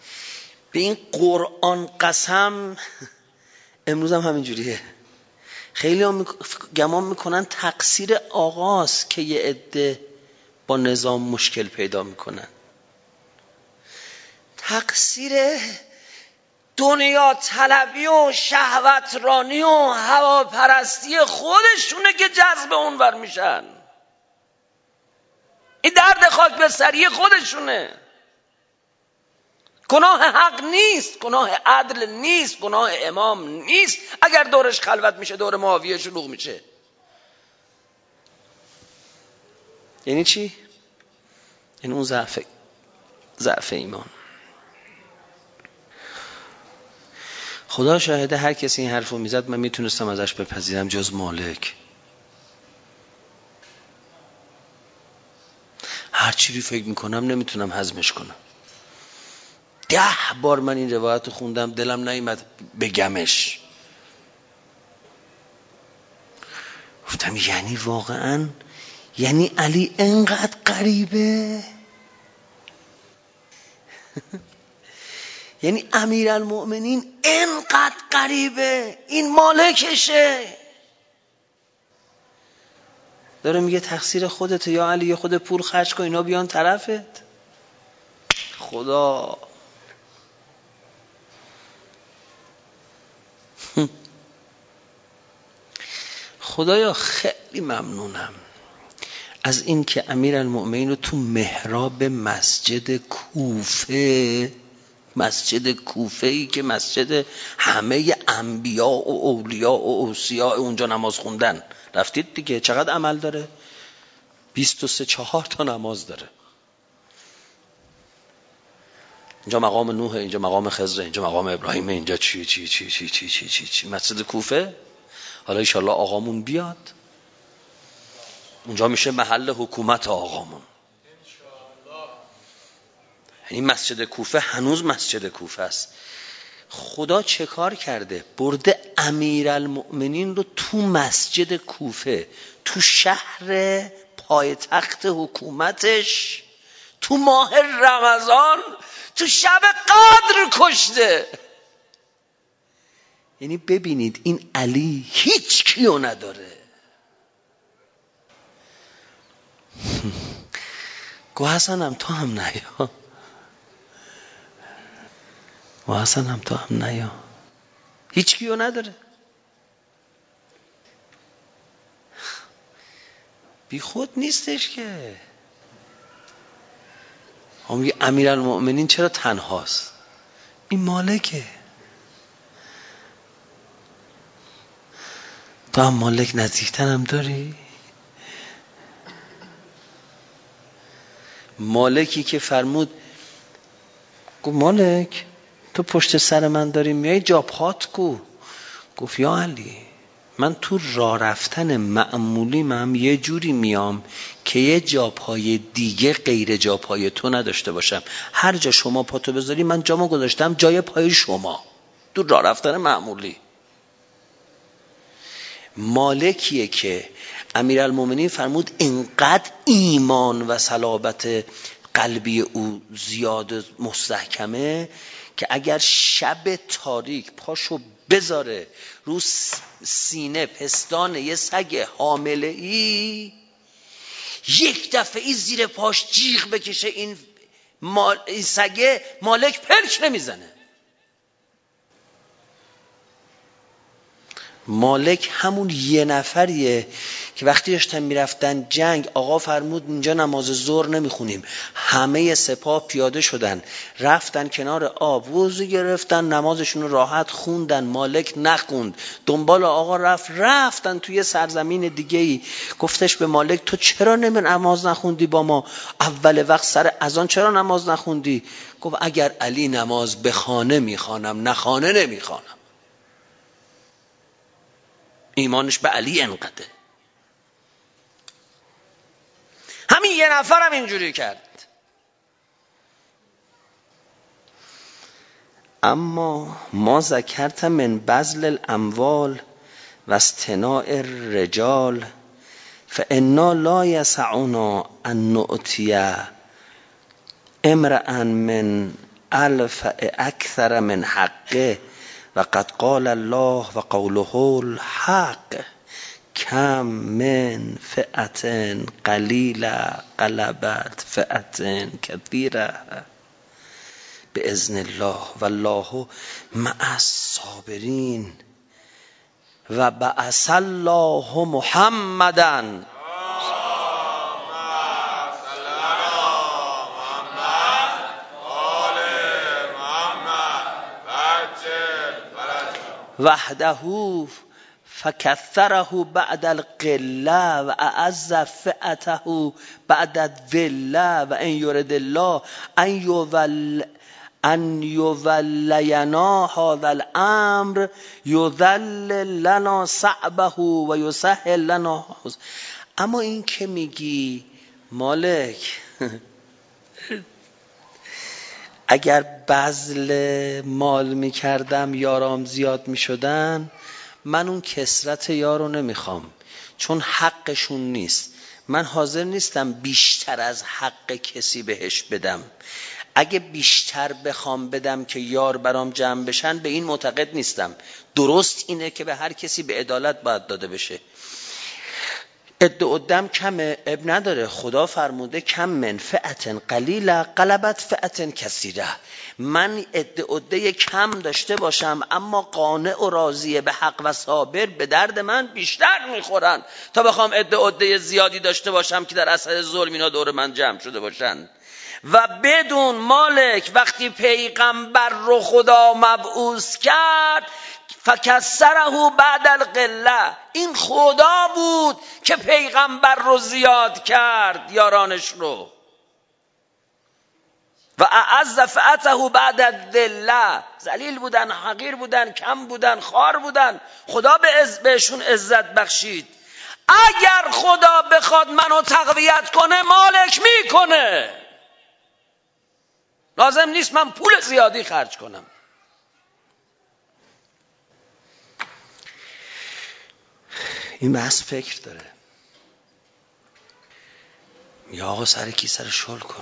به این قرآن قسم، امروز هم همین جوریه، خیلی هم گمان میکنن تقصیر آقاست که یه عده با نظام مشکل پیدا میکنن. تقصیر دنیا طلبی و شهوت رانی و هواپرستی خودشونه که جذب اون ور میشن. این درد خاک به سری خودشونه. گناه حق نیست، گناه عدل نیست، گناه امام نیست اگر دورش خلوت میشه، دور معاویه شلوغ میشه. یعنی چی؟ یعنی اون ضعف ضعف ایمان. خدا شاهده هر کسی این حرفو میزد من میتونستم ازش بپذیرم جز مالک. هر چی رو فکر میکنم نمیتونم هضمش کنم. ده بار من این روایت رو خوندم دلم نیامد بگمش. گفتم یعنی واقعا یعنی علی انقدر غریبه؟ یعنی امیرالمؤمنین انقدر غریبه؟ این مالکشه. داره میگه تقصیر خودته یا علی، خود پول خرج کن اینا بیان طرفت. خدا خدایا خیلی ممنونم از این که امیرالمؤمنین رو تو محراب مسجد کوفه، مسجد کوفه ای که مسجد همه انبیا و اولیا و اوصیا اونجا نماز خوندن، رفتید دیگه، چقدر عمل داره؟ بیست و سه چهار تا نماز داره. اینجا مقام نوح، اینجا مقام خضر، اینجا مقام ابراهیم، اینجا چی چی چی چی چی چی چی, چی. مسجد کوفه حالا انشالله آقامون بیاد اونجا میشه محل حکومت آقامون. یعنی مسجد کوفه هنوز مسجد کوفه است. خدا چه کار کرده؟ برده امیرالمؤمنین رو تو مسجد کوفه، تو شهر پایتخت حکومتش، تو ماه رمضان، تو شب قدر کشته. یعنی ببینید این علی هیچ کیو نداره. گو حسنم تو هم نیا، گو حسنم تو هم نیا، هیچ کیو نداره. بی خود نیستش که. هم میگه امیرالمؤمنین چرا تنهاست؟ این مالکه. تو هم مالک نزدیکتر هم داری؟ مالکی که فرمود گفت مالک تو پشت سر من داری میای جاپات کو؟ گفت یا علی من تو راه رفتن معمولی من یه جوری میام که یه جاپای دیگه غیر جاپای تو نداشته باشم. هر جا شما پاتو بذاری من جامو گذاشتم جای پای شما، تو راه رفتن معمولی. مالکیه که امیرالمؤمنین فرمود اینقدر ایمان و صلابت قلبی او زیاد مستحکمه که اگر شب تاریک پاشو بذاره رو سینه پستان یه سگ حامله ای، یک دفعه ای زیر پاش جیغ بکشه این, مال... این سگه، مالک پلک نمیزنه. مالک همون یه نفریه که وقتی داشتن میرفتن جنگ آقا فرمود اینجا نماز ظهر نمیخونیم، همه سپاه پیاده شدن رفتن کنار آب وضو گرفتن نمازشون راحت خوندن، مالک نخوند، دنبال آقا رفت، رفتن توی سرزمین دیگه ای. گفتش به مالک تو چرا نمی نماز نخوندی با ما اول وقت سر اذان، چرا نماز نخوندی؟ گفت اگر علی نماز بخونه میخوانم، نخونه نمیخوانم. ایمانش به علی انقدر. همین یه نفرم اینجوری کرد. اما ما ذکرت من بذل الاموال و استناع الرجال فانا لا یسعنا ان نؤتی امرأ من الف اکثر من حقه و قد قال الله و قوله الحق کم من فئة قلیله غلبت فئة کثیره باذن الله والله مع الصابرین و بعث الله محمدا وحده فکثره بعد القله و اعز فئته بعد الذله و ان یرد الله ان یول ان یولینا هذا الامر یذل لنا صعبه و یسهل لنا. اما این که میگی مالک اگر بذل مال میکردم یارام زیاد میشدن، من اون کثرت یارو نمیخوام چون حقشون نیست. من حاضر نیستم بیشتر از حق کسی بهش بدم. اگه بیشتر بخوام بدم که یار برام جمع بشن، به این معتقد نیستم. درست اینه که به هر کسی به عدالت باید داده بشه. عده عدم کمه، اب نداره. خدا فرموده کم من فئة قلیله غلبت فئة کثیره. من عده عده کم داشته باشم اما قانع و راضیه به حق و صابر، به درد من بیشتر میخورن تا بخوام عده عده زیادی داشته باشم که در اثر ظلم اینا دور من جمع شده باشن. و بدون مالک وقتی پیغمبر رو خدا مبعوث کرد فکسره بعد القله، این خدا بود که پیغمبر رو زیاد کرد یارانش رو. و اعز فئته بعد الذله، ذلیل بودن، حقیر بودن، کم بودن، خوار بودن، خدا به عز بهشون عزت بخشید. اگر خدا بخواد منو تقویت کنه مالک میکنه، لازم نیست من پول زیادی خرج کنم. این بحث فکر داره. یا آقا سر کی سر شل کن،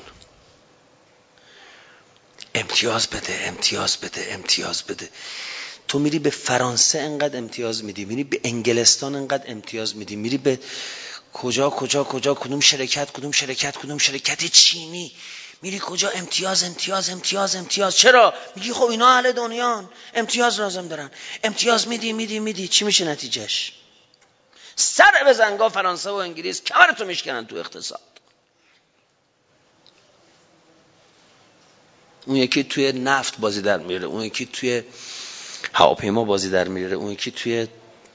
امتیاز بده امتیاز بده امتیاز بده. تو میری به فرانسه انقدر امتیاز میدی، میری به انگلستان انقدر امتیاز میدی، میری به کجا کجا کجا کدوم شرکت کدوم شرکت کدوم شرکت چینی، میری کجا امتیاز امتیاز امتیاز امتیاز. چرا؟ میگی خب اینا اهل دنیان امتیاز لازم دارن. امتیاز میدی میدی میدی چی میشه نتیجهش؟ سر به زنگا فرانسه و انگلیس کمرتو میشکنن تو اقتصاد. اون یکی توی نفت بازی در میره، اون یکی توی هواپیما بازی در میره، اون یکی توی...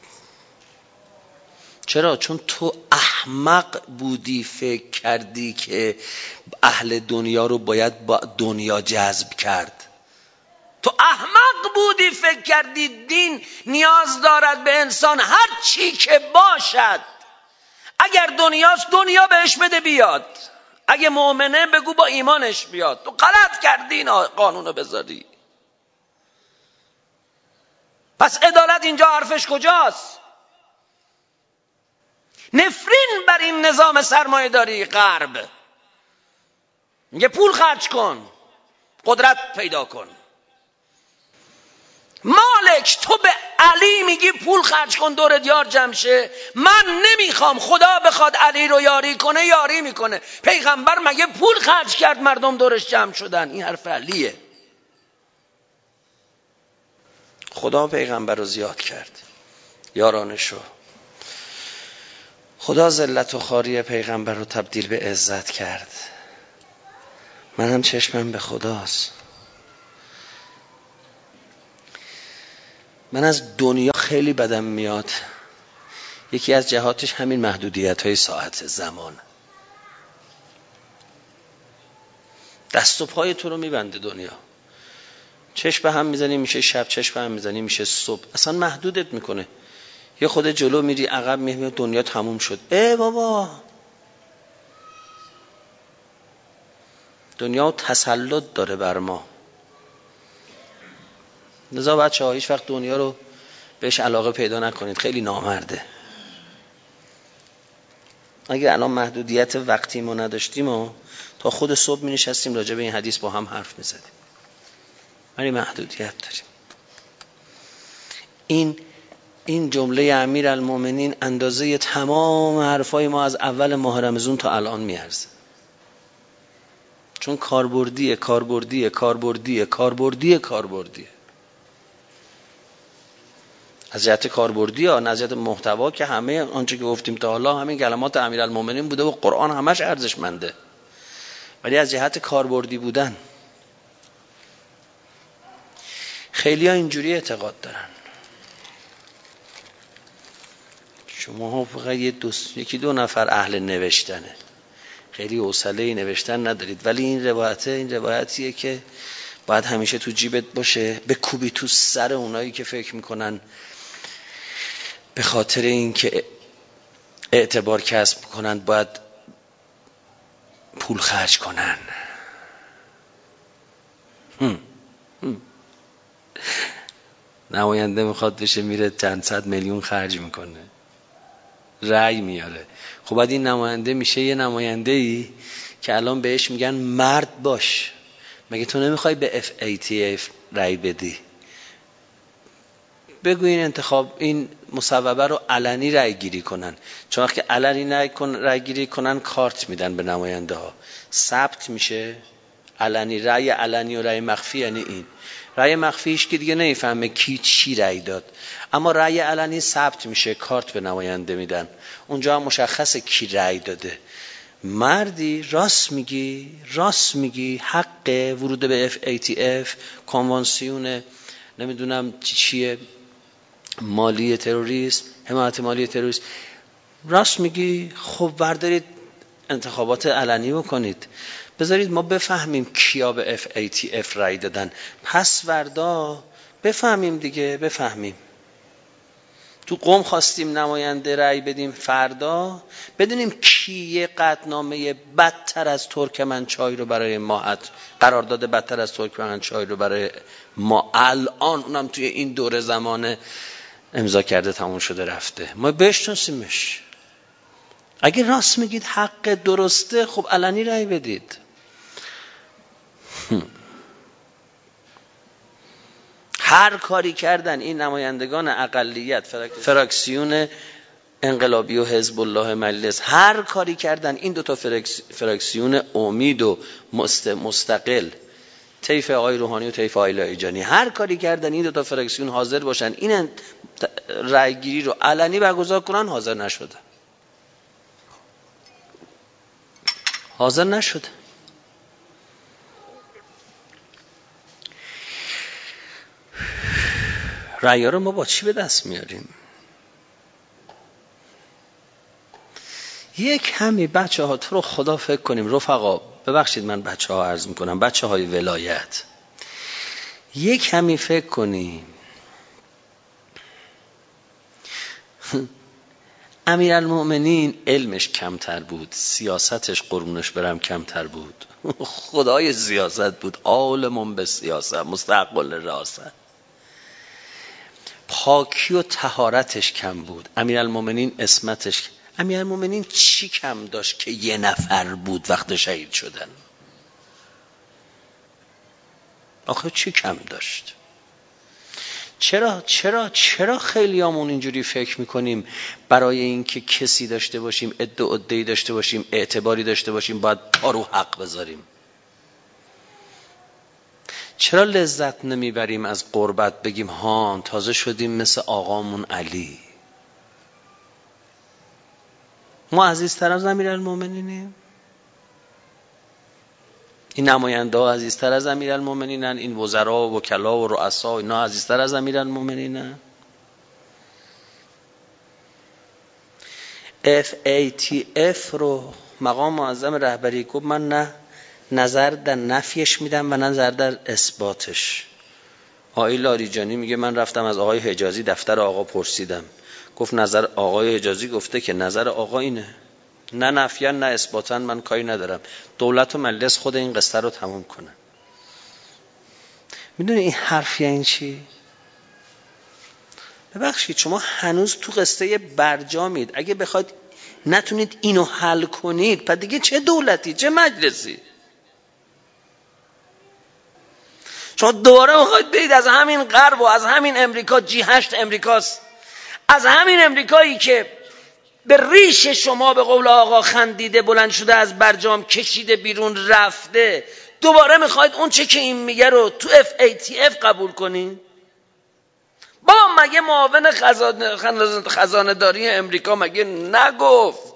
چرا؟ چون تو احمق بودی فکر کردی که اهل دنیا رو باید با دنیا جذب کرد. تو احمق بودی فکر کردی دین نیاز دارد به انسان هر چی که باشد. اگر دنیاست دنیا بهش بده بیاد، اگه مؤمنه بگو با ایمانش بیاد. تو غلط کردی این قانونو بذاری. پس عدالت اینجا حرفش کجاست؟ نفرین بر این نظام سرمایه داری غرب. میگه پول خرج کن، قدرت پیدا کن. مالک تو به علی میگی پول خرج کن دورت یار جمع شه. من نمیخوام، خدا بخواد علی رو یاری کنه یاری میکنه. پیغمبر مگه پول خرج کرد مردم دورش جمع شدن؟ این حرف علیه. خدا پیغمبر رو زیاد کرد، یارانشو. خدا ذلت و خواری پیغمبر رو تبدیل به عزت کرد. منم چشمم به خداست. من از دنیا خیلی بدم میاد. یکی از جهاتش همین محدودیت های ساعت زمان. دست و پای تو رو میبنده دنیا. چشم به هم میزنی میشه شب، چشم به هم میزنی میشه صبح. اصلا محدودت میکنه. یه خود جلو میری عقب میری دنیا تموم شد. ای بابا، دنیا تسلط داره بر ما. لذا بچه ها هیچ وقت دنیا رو بهش علاقه پیدا نکنید، خیلی نامرده. اگه الان محدودیت وقتی ما نداشتیم و تا خود صبح می نشستیم راجع به این حدیث با هم حرف می زدیم. ولی محدودیت داریم. این این جمله امیرالمومنین اندازه تمام حرفای ما از اول ماه رمضان تا الان میارزه، چون کاربردیه کاربردیه کاربردیه کاربردیه کاربردیه از جهت کاربردی ها، نه از جهت محتوا که همه آنچه که گفتیم تا حالا همین کلمات امیرالمومنین بوده و قرآن همش ارزشمنده، ولی از جهت کاربردی بودن خیلی ها اینجوری اعتقاد دارن. شما ها فقط یه دو یکی دو نفر اهل نوشتنه، خیلی حوصله نوشتن ندارید، ولی این روایت این روایتیه که باید همیشه تو جیبت باشه، به کوبی تو سر اونایی که فکر میکنن به خاطر اینکه اعتبار کسب کنن باید پول خرج کنن. هم. هم. نماینده میخواد بشه میره چند صد میلیون خرج میکنه، رأی میاره. خب بعد این نماینده میشه یه نماینده ای که الان بهش میگن مرد باش. مگه تو نمیخوای به اف ای تی اف رأی بدی؟ بگو این انتخاب این مصوبه رو علنی رأی گیری کنن، چون وقتی علنی رأی گیری کنن کارت میدن به نماینده ها، ثبت میشه علنی. رأی علنی و رأی مخفی یعنی این. رأی مخفیش که دیگه نمیفهمه کی چی رأی داد، اما رأی علنی ثبت میشه، کارت به نماینده میدن، اونجا هم مشخصه کی رأی داده. مردی راست میگی راست میگی حق ورود به اف ای تی اف، کنوانسیون نمیدونم چیه مالی تروریسم، حمایت مالی تروریسم، راست میگی. خب بردارید انتخابات علنی بکنید، بذارید ما بفهمیم کیا به اف ای تی اف رای دادن، پس فردا بفهمیم دیگه، بفهمیم. تو قم خواستیم نماینده رای بدیم، فردا بدونیم کی یه قطعنامه بدتر از ترکمنچای رو برای ما قرارداد بدتر از ترکمنچای رو برای ما الان اونم توی این دوره زمان امضا کرده، تموم شده رفته، ما بشناسیمش. اگه راست میگید حق درسته، خب علنی رای بدید. هر کاری کردن این نمایندگان اقلیت، فراکسیون انقلابی و حزب الله مجلس، هر کاری کردن این دوتا فراکسیون امید و مستقل، طیف آقای روحانی و طیف آقای لاریجانی، هر کاری کردن این دوتا فراکسیون حاضر باشن این رأیگیری رو علنی برگزار کنن، حاضر نشده حاضر نشده رأی‌ها رو ما با چی به دست میاریم؟ یک کمی بچه ها، تو رو خدا فکر کنیم رفقا، ببخشید من بچه ها عرض میکنم، بچه های ولایت، یک کمی فکر کنیم امیرالمومنین علمش کمتر بود، سیاستش قربونش برم کمتر بود، خدای سیاست بود، عالمون به سیاست، مستقل رئاست، پاکی و طهارتش کم بود. امیرالمومنین عصمتش، امیرالمومنین چی کم داشت که یه نفر بود وقت شهید شدن؟ آخه چی کم داشت؟ چرا چرا چرا خیلیامون اینجوری فکر میکنیم برای اینکه کسی داشته باشیم، عده و عده‌ای داشته باشیم، اعتباری داشته باشیم، باید پا رو حق بذاریم؟ چرا لذت نمیبریم از قربت، بگیم ها تازه شدیم مثل آقامون علی؟ ما عزیزتر از امیرالمومنینیم؟ این نماینده ها عزیزتر از امیرالمومنینن؟ این وزرا و وکلا و رؤسا اینا عزیزتر از امیرالمومنینن؟ اف ای تی اف رو مقام معظم رهبری گفت من نه نظر در نفیش میدم و نظر در اثباتش. آقای لاریجانی میگه من رفتم از آقای حجازی دفتر آقا پرسیدم، گفت نظر آقای حجازی گفته که نظر آقا اینه، نه نفیاً نه اثباتاً من کاری ندارم، دولت و مجلس خود این قصه رو تموم کنه. میدونی این حرف یعنی چی؟ ببخشید شما هنوز تو قصه برجامید، اگه بخواید نتونید اینو حل کنید پس دیگه چه دولتی چه مجلسی؟ شما دوباره میخواید برید از همین غرب و از همین امریکا، جی هشت امریکاست، از همین امریکایی که به ریش شما به قول آقا خندیده بلند شده از برجام کشیده بیرون رفته، دوباره میخواید اون چه که این میگه رو تو اف ای تی اف قبول کنین؟ با مگه معاون خزانه داری امریکا مگه نگفت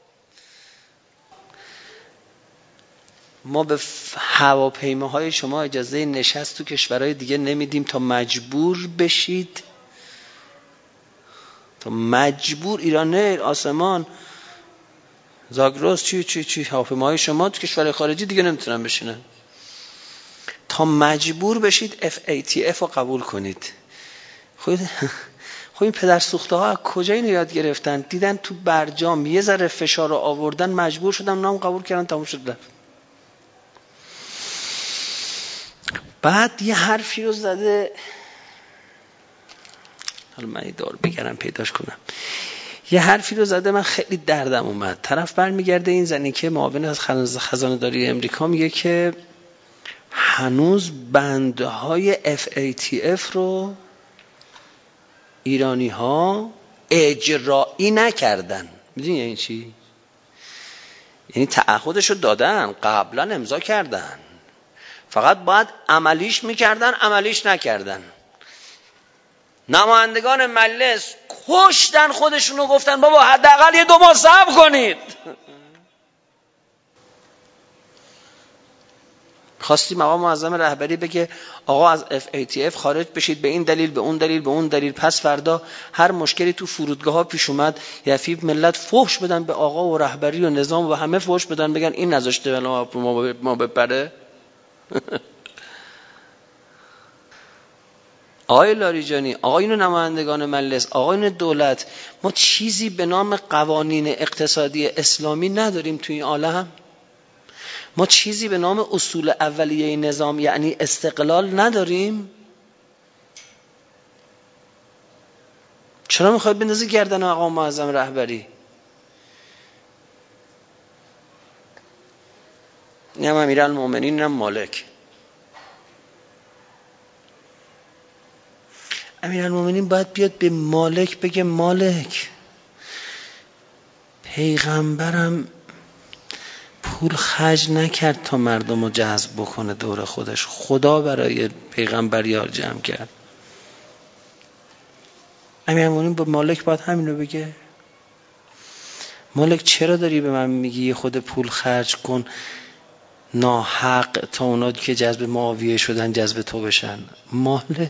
ما به هواپیماهای شما اجازه نشست تو کشورهای دیگه نمیدیم تا مجبور بشید، تا مجبور ایران نه آسمان زاگرس چی چی چی هواپیماهای شما تو کشورهای خارجی دیگه نمیتونن بشینن، تا مجبور بشید اف ای تی اف رو قبول کنید. خود خب این پدر سوخته ها از کجا اینو یاد گرفتن؟ دیدن تو برجام یه ذره فشار رو آوردن، مجبور شدن، نام قبول کردن، تموم شد رفت. بعد یه حرفی رو زده، حالا من این دار بگرم پیداش کنم، یه حرفی رو زده من خیلی دردم اومد. طرف برمیگرده این زنی که معاون از خزانه داری امریکا میگه که هنوز بندهای اف ای تی اف رو ایرانی ها اجرایی نکردن. میدونی یعنی چی؟ یعنی تعهدشو دادن، قبلا امضا کردن، فقط باید عملیش میکردن، عملیش نکردن. نمایندگان مجلس کشتن خودشونو، گفتن بابا حداقل یه دو ماه صبر کنید. خواستی مقام معظم رهبری بگه آقا از اف ای تی اف خارج بشید به این دلیل، به اون دلیل، به اون دلیل، پس فردا هر مشکلی تو فرودگاه ها پیش اومد یفی ملت فحش بدن به آقا و رهبری و نظام و همه فحش بدن، بگن این نذاشته ما بپره. آقای لاریجانی، آقایون نمایندگان مجلس، آقایون دولت، ما چیزی به نام قوانین اقتصادی اسلامی نداریم توی این عالم؟ ما چیزی به نام اصول اولیه نظام یعنی استقلال نداریم؟ چرا میخوای بندازی گردن آقا معظم رهبری؟ اینم امیرالمومنین، اینم مالک. امیرالمومنین باید بیاد به مالک بگه مالک، پیغمبرم پول خرج نکرد تا مردم رو جذب بکنه دور خودش، خدا برای پیغمبر یار جمع کرد. امیرالمومنین با مالک باید همین رو بگه. مالک چرا داری به من میگی یه خود پول خرج کن ناحق تا اونا که جذب معاویه شدن جذب تو بشن؟ مالک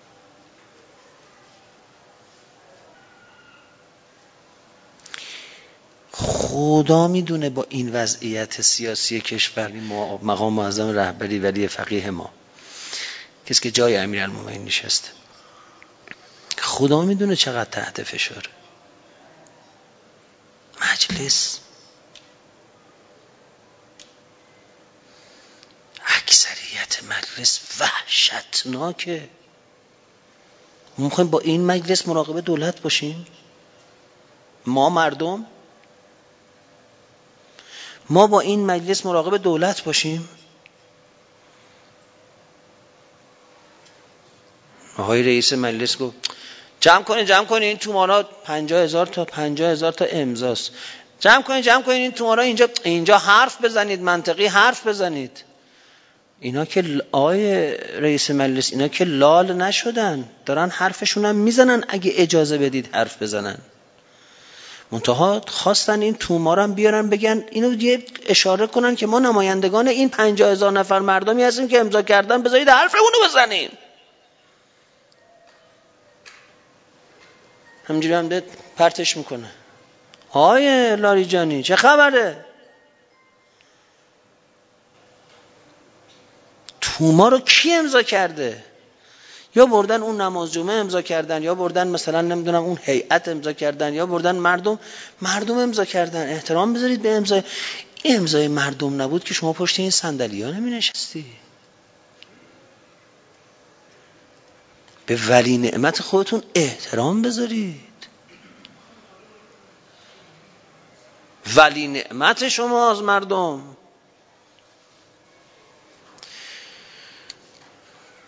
خدا میدونه با این وضعیت سیاسی کشور مقام معظم رهبری ولی فقیه ما، کسی که جای امیرالمومنین نشسته، خدا میدونه چقدر تحت فشاره. مجلس اکثریت مجلس وحشتناکه. ما میخوایم با این مجلس مراقب دولت باشیم؟ ما مردم ما با این مجلس مراقب دولت باشیم؟ آقای رئیس مجلس گفت جمع کنین جمع کنین این تومارا پنجاه هزار تا پنجاه هزار تا امضاست، جمع کنین جمع کنین این تومارا اینجا اینجا حرف بزنید، منطقی حرف بزنید. اینا که آقای رئیس مجلس اینا که لال نشدن، دارن حرفشون هم میزنن اگه اجازه بدید حرف بزنن. منتها خواستن این تومارا هم بیارن بگن اینو یه اشاره کنن که ما نمایندگان این پنجاه هزار نفر مردمی هستیم که امضا کردن، بذارید حرفمونو بزنیم. همینجوری هم ده پرتش میکنه. آیه لاریجانی چه خبره؟ توما رو کی امضا کرده؟ یا بردن اون نماز جمعه امضا کردن، یا بردن مثلا نمیدونم اون هیئت امضا کردن، یا بردن مردم مردم امضا کردن. احترام بذارید به امضای. این امضای مردم نبود که شما پشت این صندلی‌ها نمی نشستی. به ولی نعمت خودتون احترام بذارید. ولی نعمت شما از مردم.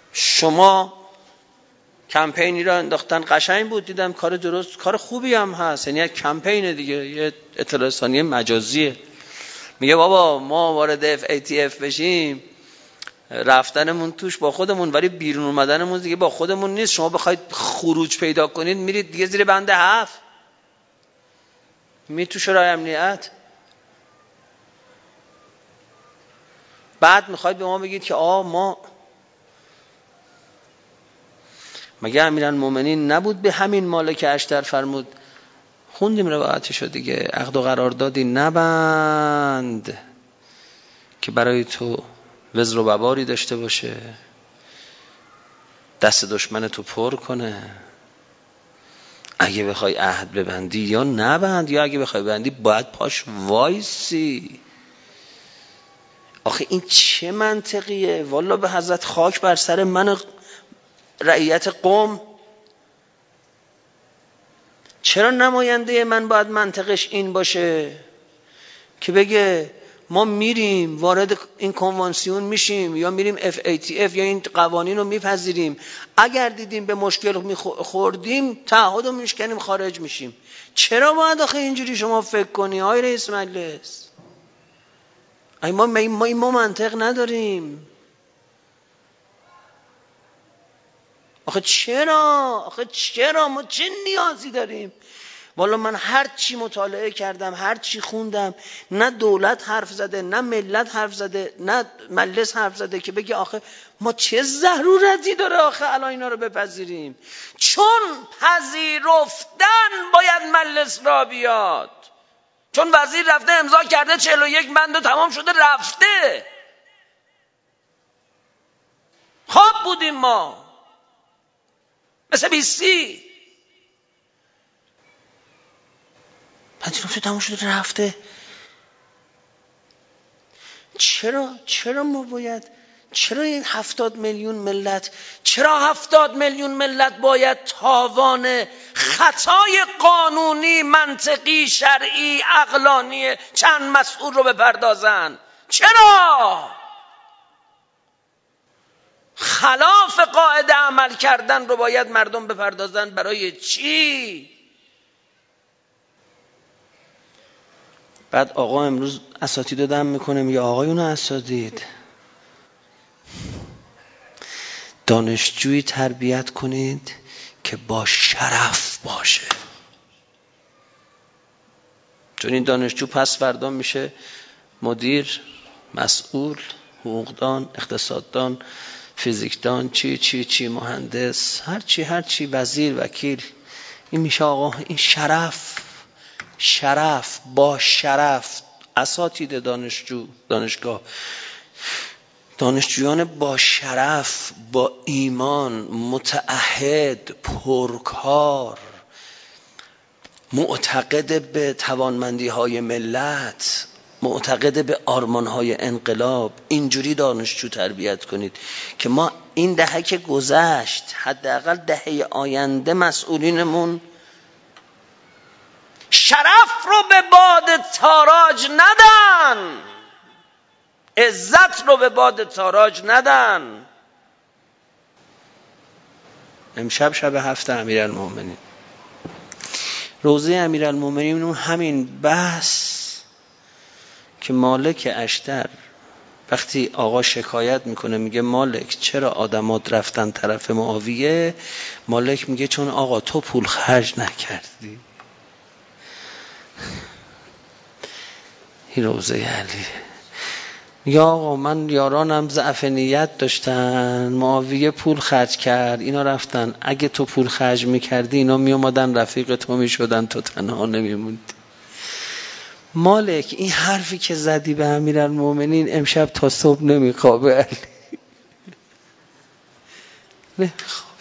شما کمپینی را انداختن، قشنگ بود، دیدم کار درست، کار خوبی هم هست، یعنی یک کمپین دیگه، یه اطلاع رسانی مجازیه. میگه بابا ما وارد اف ای تی اف بشیم رفتنمون توش با خودمون، ولی بیرون اومدنمون دیگه با خودمون نیست. شما بخواید خروج پیدا کنید میرید دیگه زیر بند هفت، می تو شورای امنیت. بعد میخواید به ما بگید که آه ما مگه امیرالمومنین نبود به همین مالک اشتر فرمود، خوندیم روایتشو دیگه، عقد و قراردادی نبند که برای تو وزر و وباری داشته باشه، دست دشمن تو پر کنه. اگه بخوای عهد ببندی یا نبند، یا اگه بخوای ببندی باید پاش وایسی. آخه این چه منطقیه؟ والا به حضرت خاک بر سر من رعیت قوم. چرا نماینده من باید منطقش این باشه که بگه ما میریم وارد این کنوانسیون میشیم یا میریم اف ای تی اف یا این قوانین رو میپذیریم، اگر دیدیم به مشکل خوردیم تعهد رو میشکنیم خارج میشیم. چرا باید آخه اینجوری شما فکر کنی آقای رئیس مجلس؟ ای ما ما ما منطق نداریم. آخه چرا؟ آخه چرا؟ ما چه نیازی داریم؟ والا من هر چی مطالعه کردم، هر چی خوندم، نه دولت حرف زده، نه ملت حرف زده، نه مجلس حرف زده که بگه آخه ما چه ضرورتی داره آخه الان اینا رو بپذیریم. چون پذیرفتن باید مجلس را بیاد، چون وزیر رفته امضا کرده چهل و یک بند و تمام شده رفته. خواب بودیم ما مثل بیستی، پذیرفته تمام شده رفته. چرا چرا ما باید، چرا این هفتاد میلیون ملت، چرا هفتاد میلیون ملت باید تاوان خطای قانونی، منطقی، شرعی، عقلانی چند مسئول رو بپردازن؟ چرا خلاف قاعده عمل کردن رو باید مردم بپردازن؟ برای چی؟ بعد آقا امروز اساتید رو دم میکنه میگه آقایون اساتید دانشجویی تربیت کنید که با شرف باشه، چون این دانشجو پس فردا میشه مدیر، مسئول، حقوقدان، اقتصاددان، فیزیکدان، چی چی چی، مهندس، هر چی هر چی، وزیر، وکیل. این میشه آقا این شرف، شرف با شرف. اساتید دانشجو دانشگاه، دانشجویان با شرف، با ایمان، متعهد، پرکار، معتقد به توانمندی های ملت، معتقد به آرمان های انقلاب. اینجوری دانشجو تربیت کنید که ما این دهه که گذشت، حداقل دهه آینده، مسئولینمون شرف رو به باد تاراج ندن، عزت رو به باد تاراج ندن. امشب شب هفت امیرالمومنین، روزه امیرالمومنین، اون همین بحث که مالک اشتر وقتی آقا شکایت میکنه میگه مالک چرا آدمات رفتن طرف معاویه، مالک میگه چون آقا تو پول خرج نکردی. این روزه علی میگه آقا من یارانم ضعف نیت داشتن، معاویه پول خرج کرد، اینا رفتن، اگه تو پول خرج میکردی اینا میومدن رفیق تو میشدن، تو تنها نمیموندی. مالک این حرفی که زدی به امیرالمومنین امشب تا صبح نمیخوابه علی، نمیخوابه.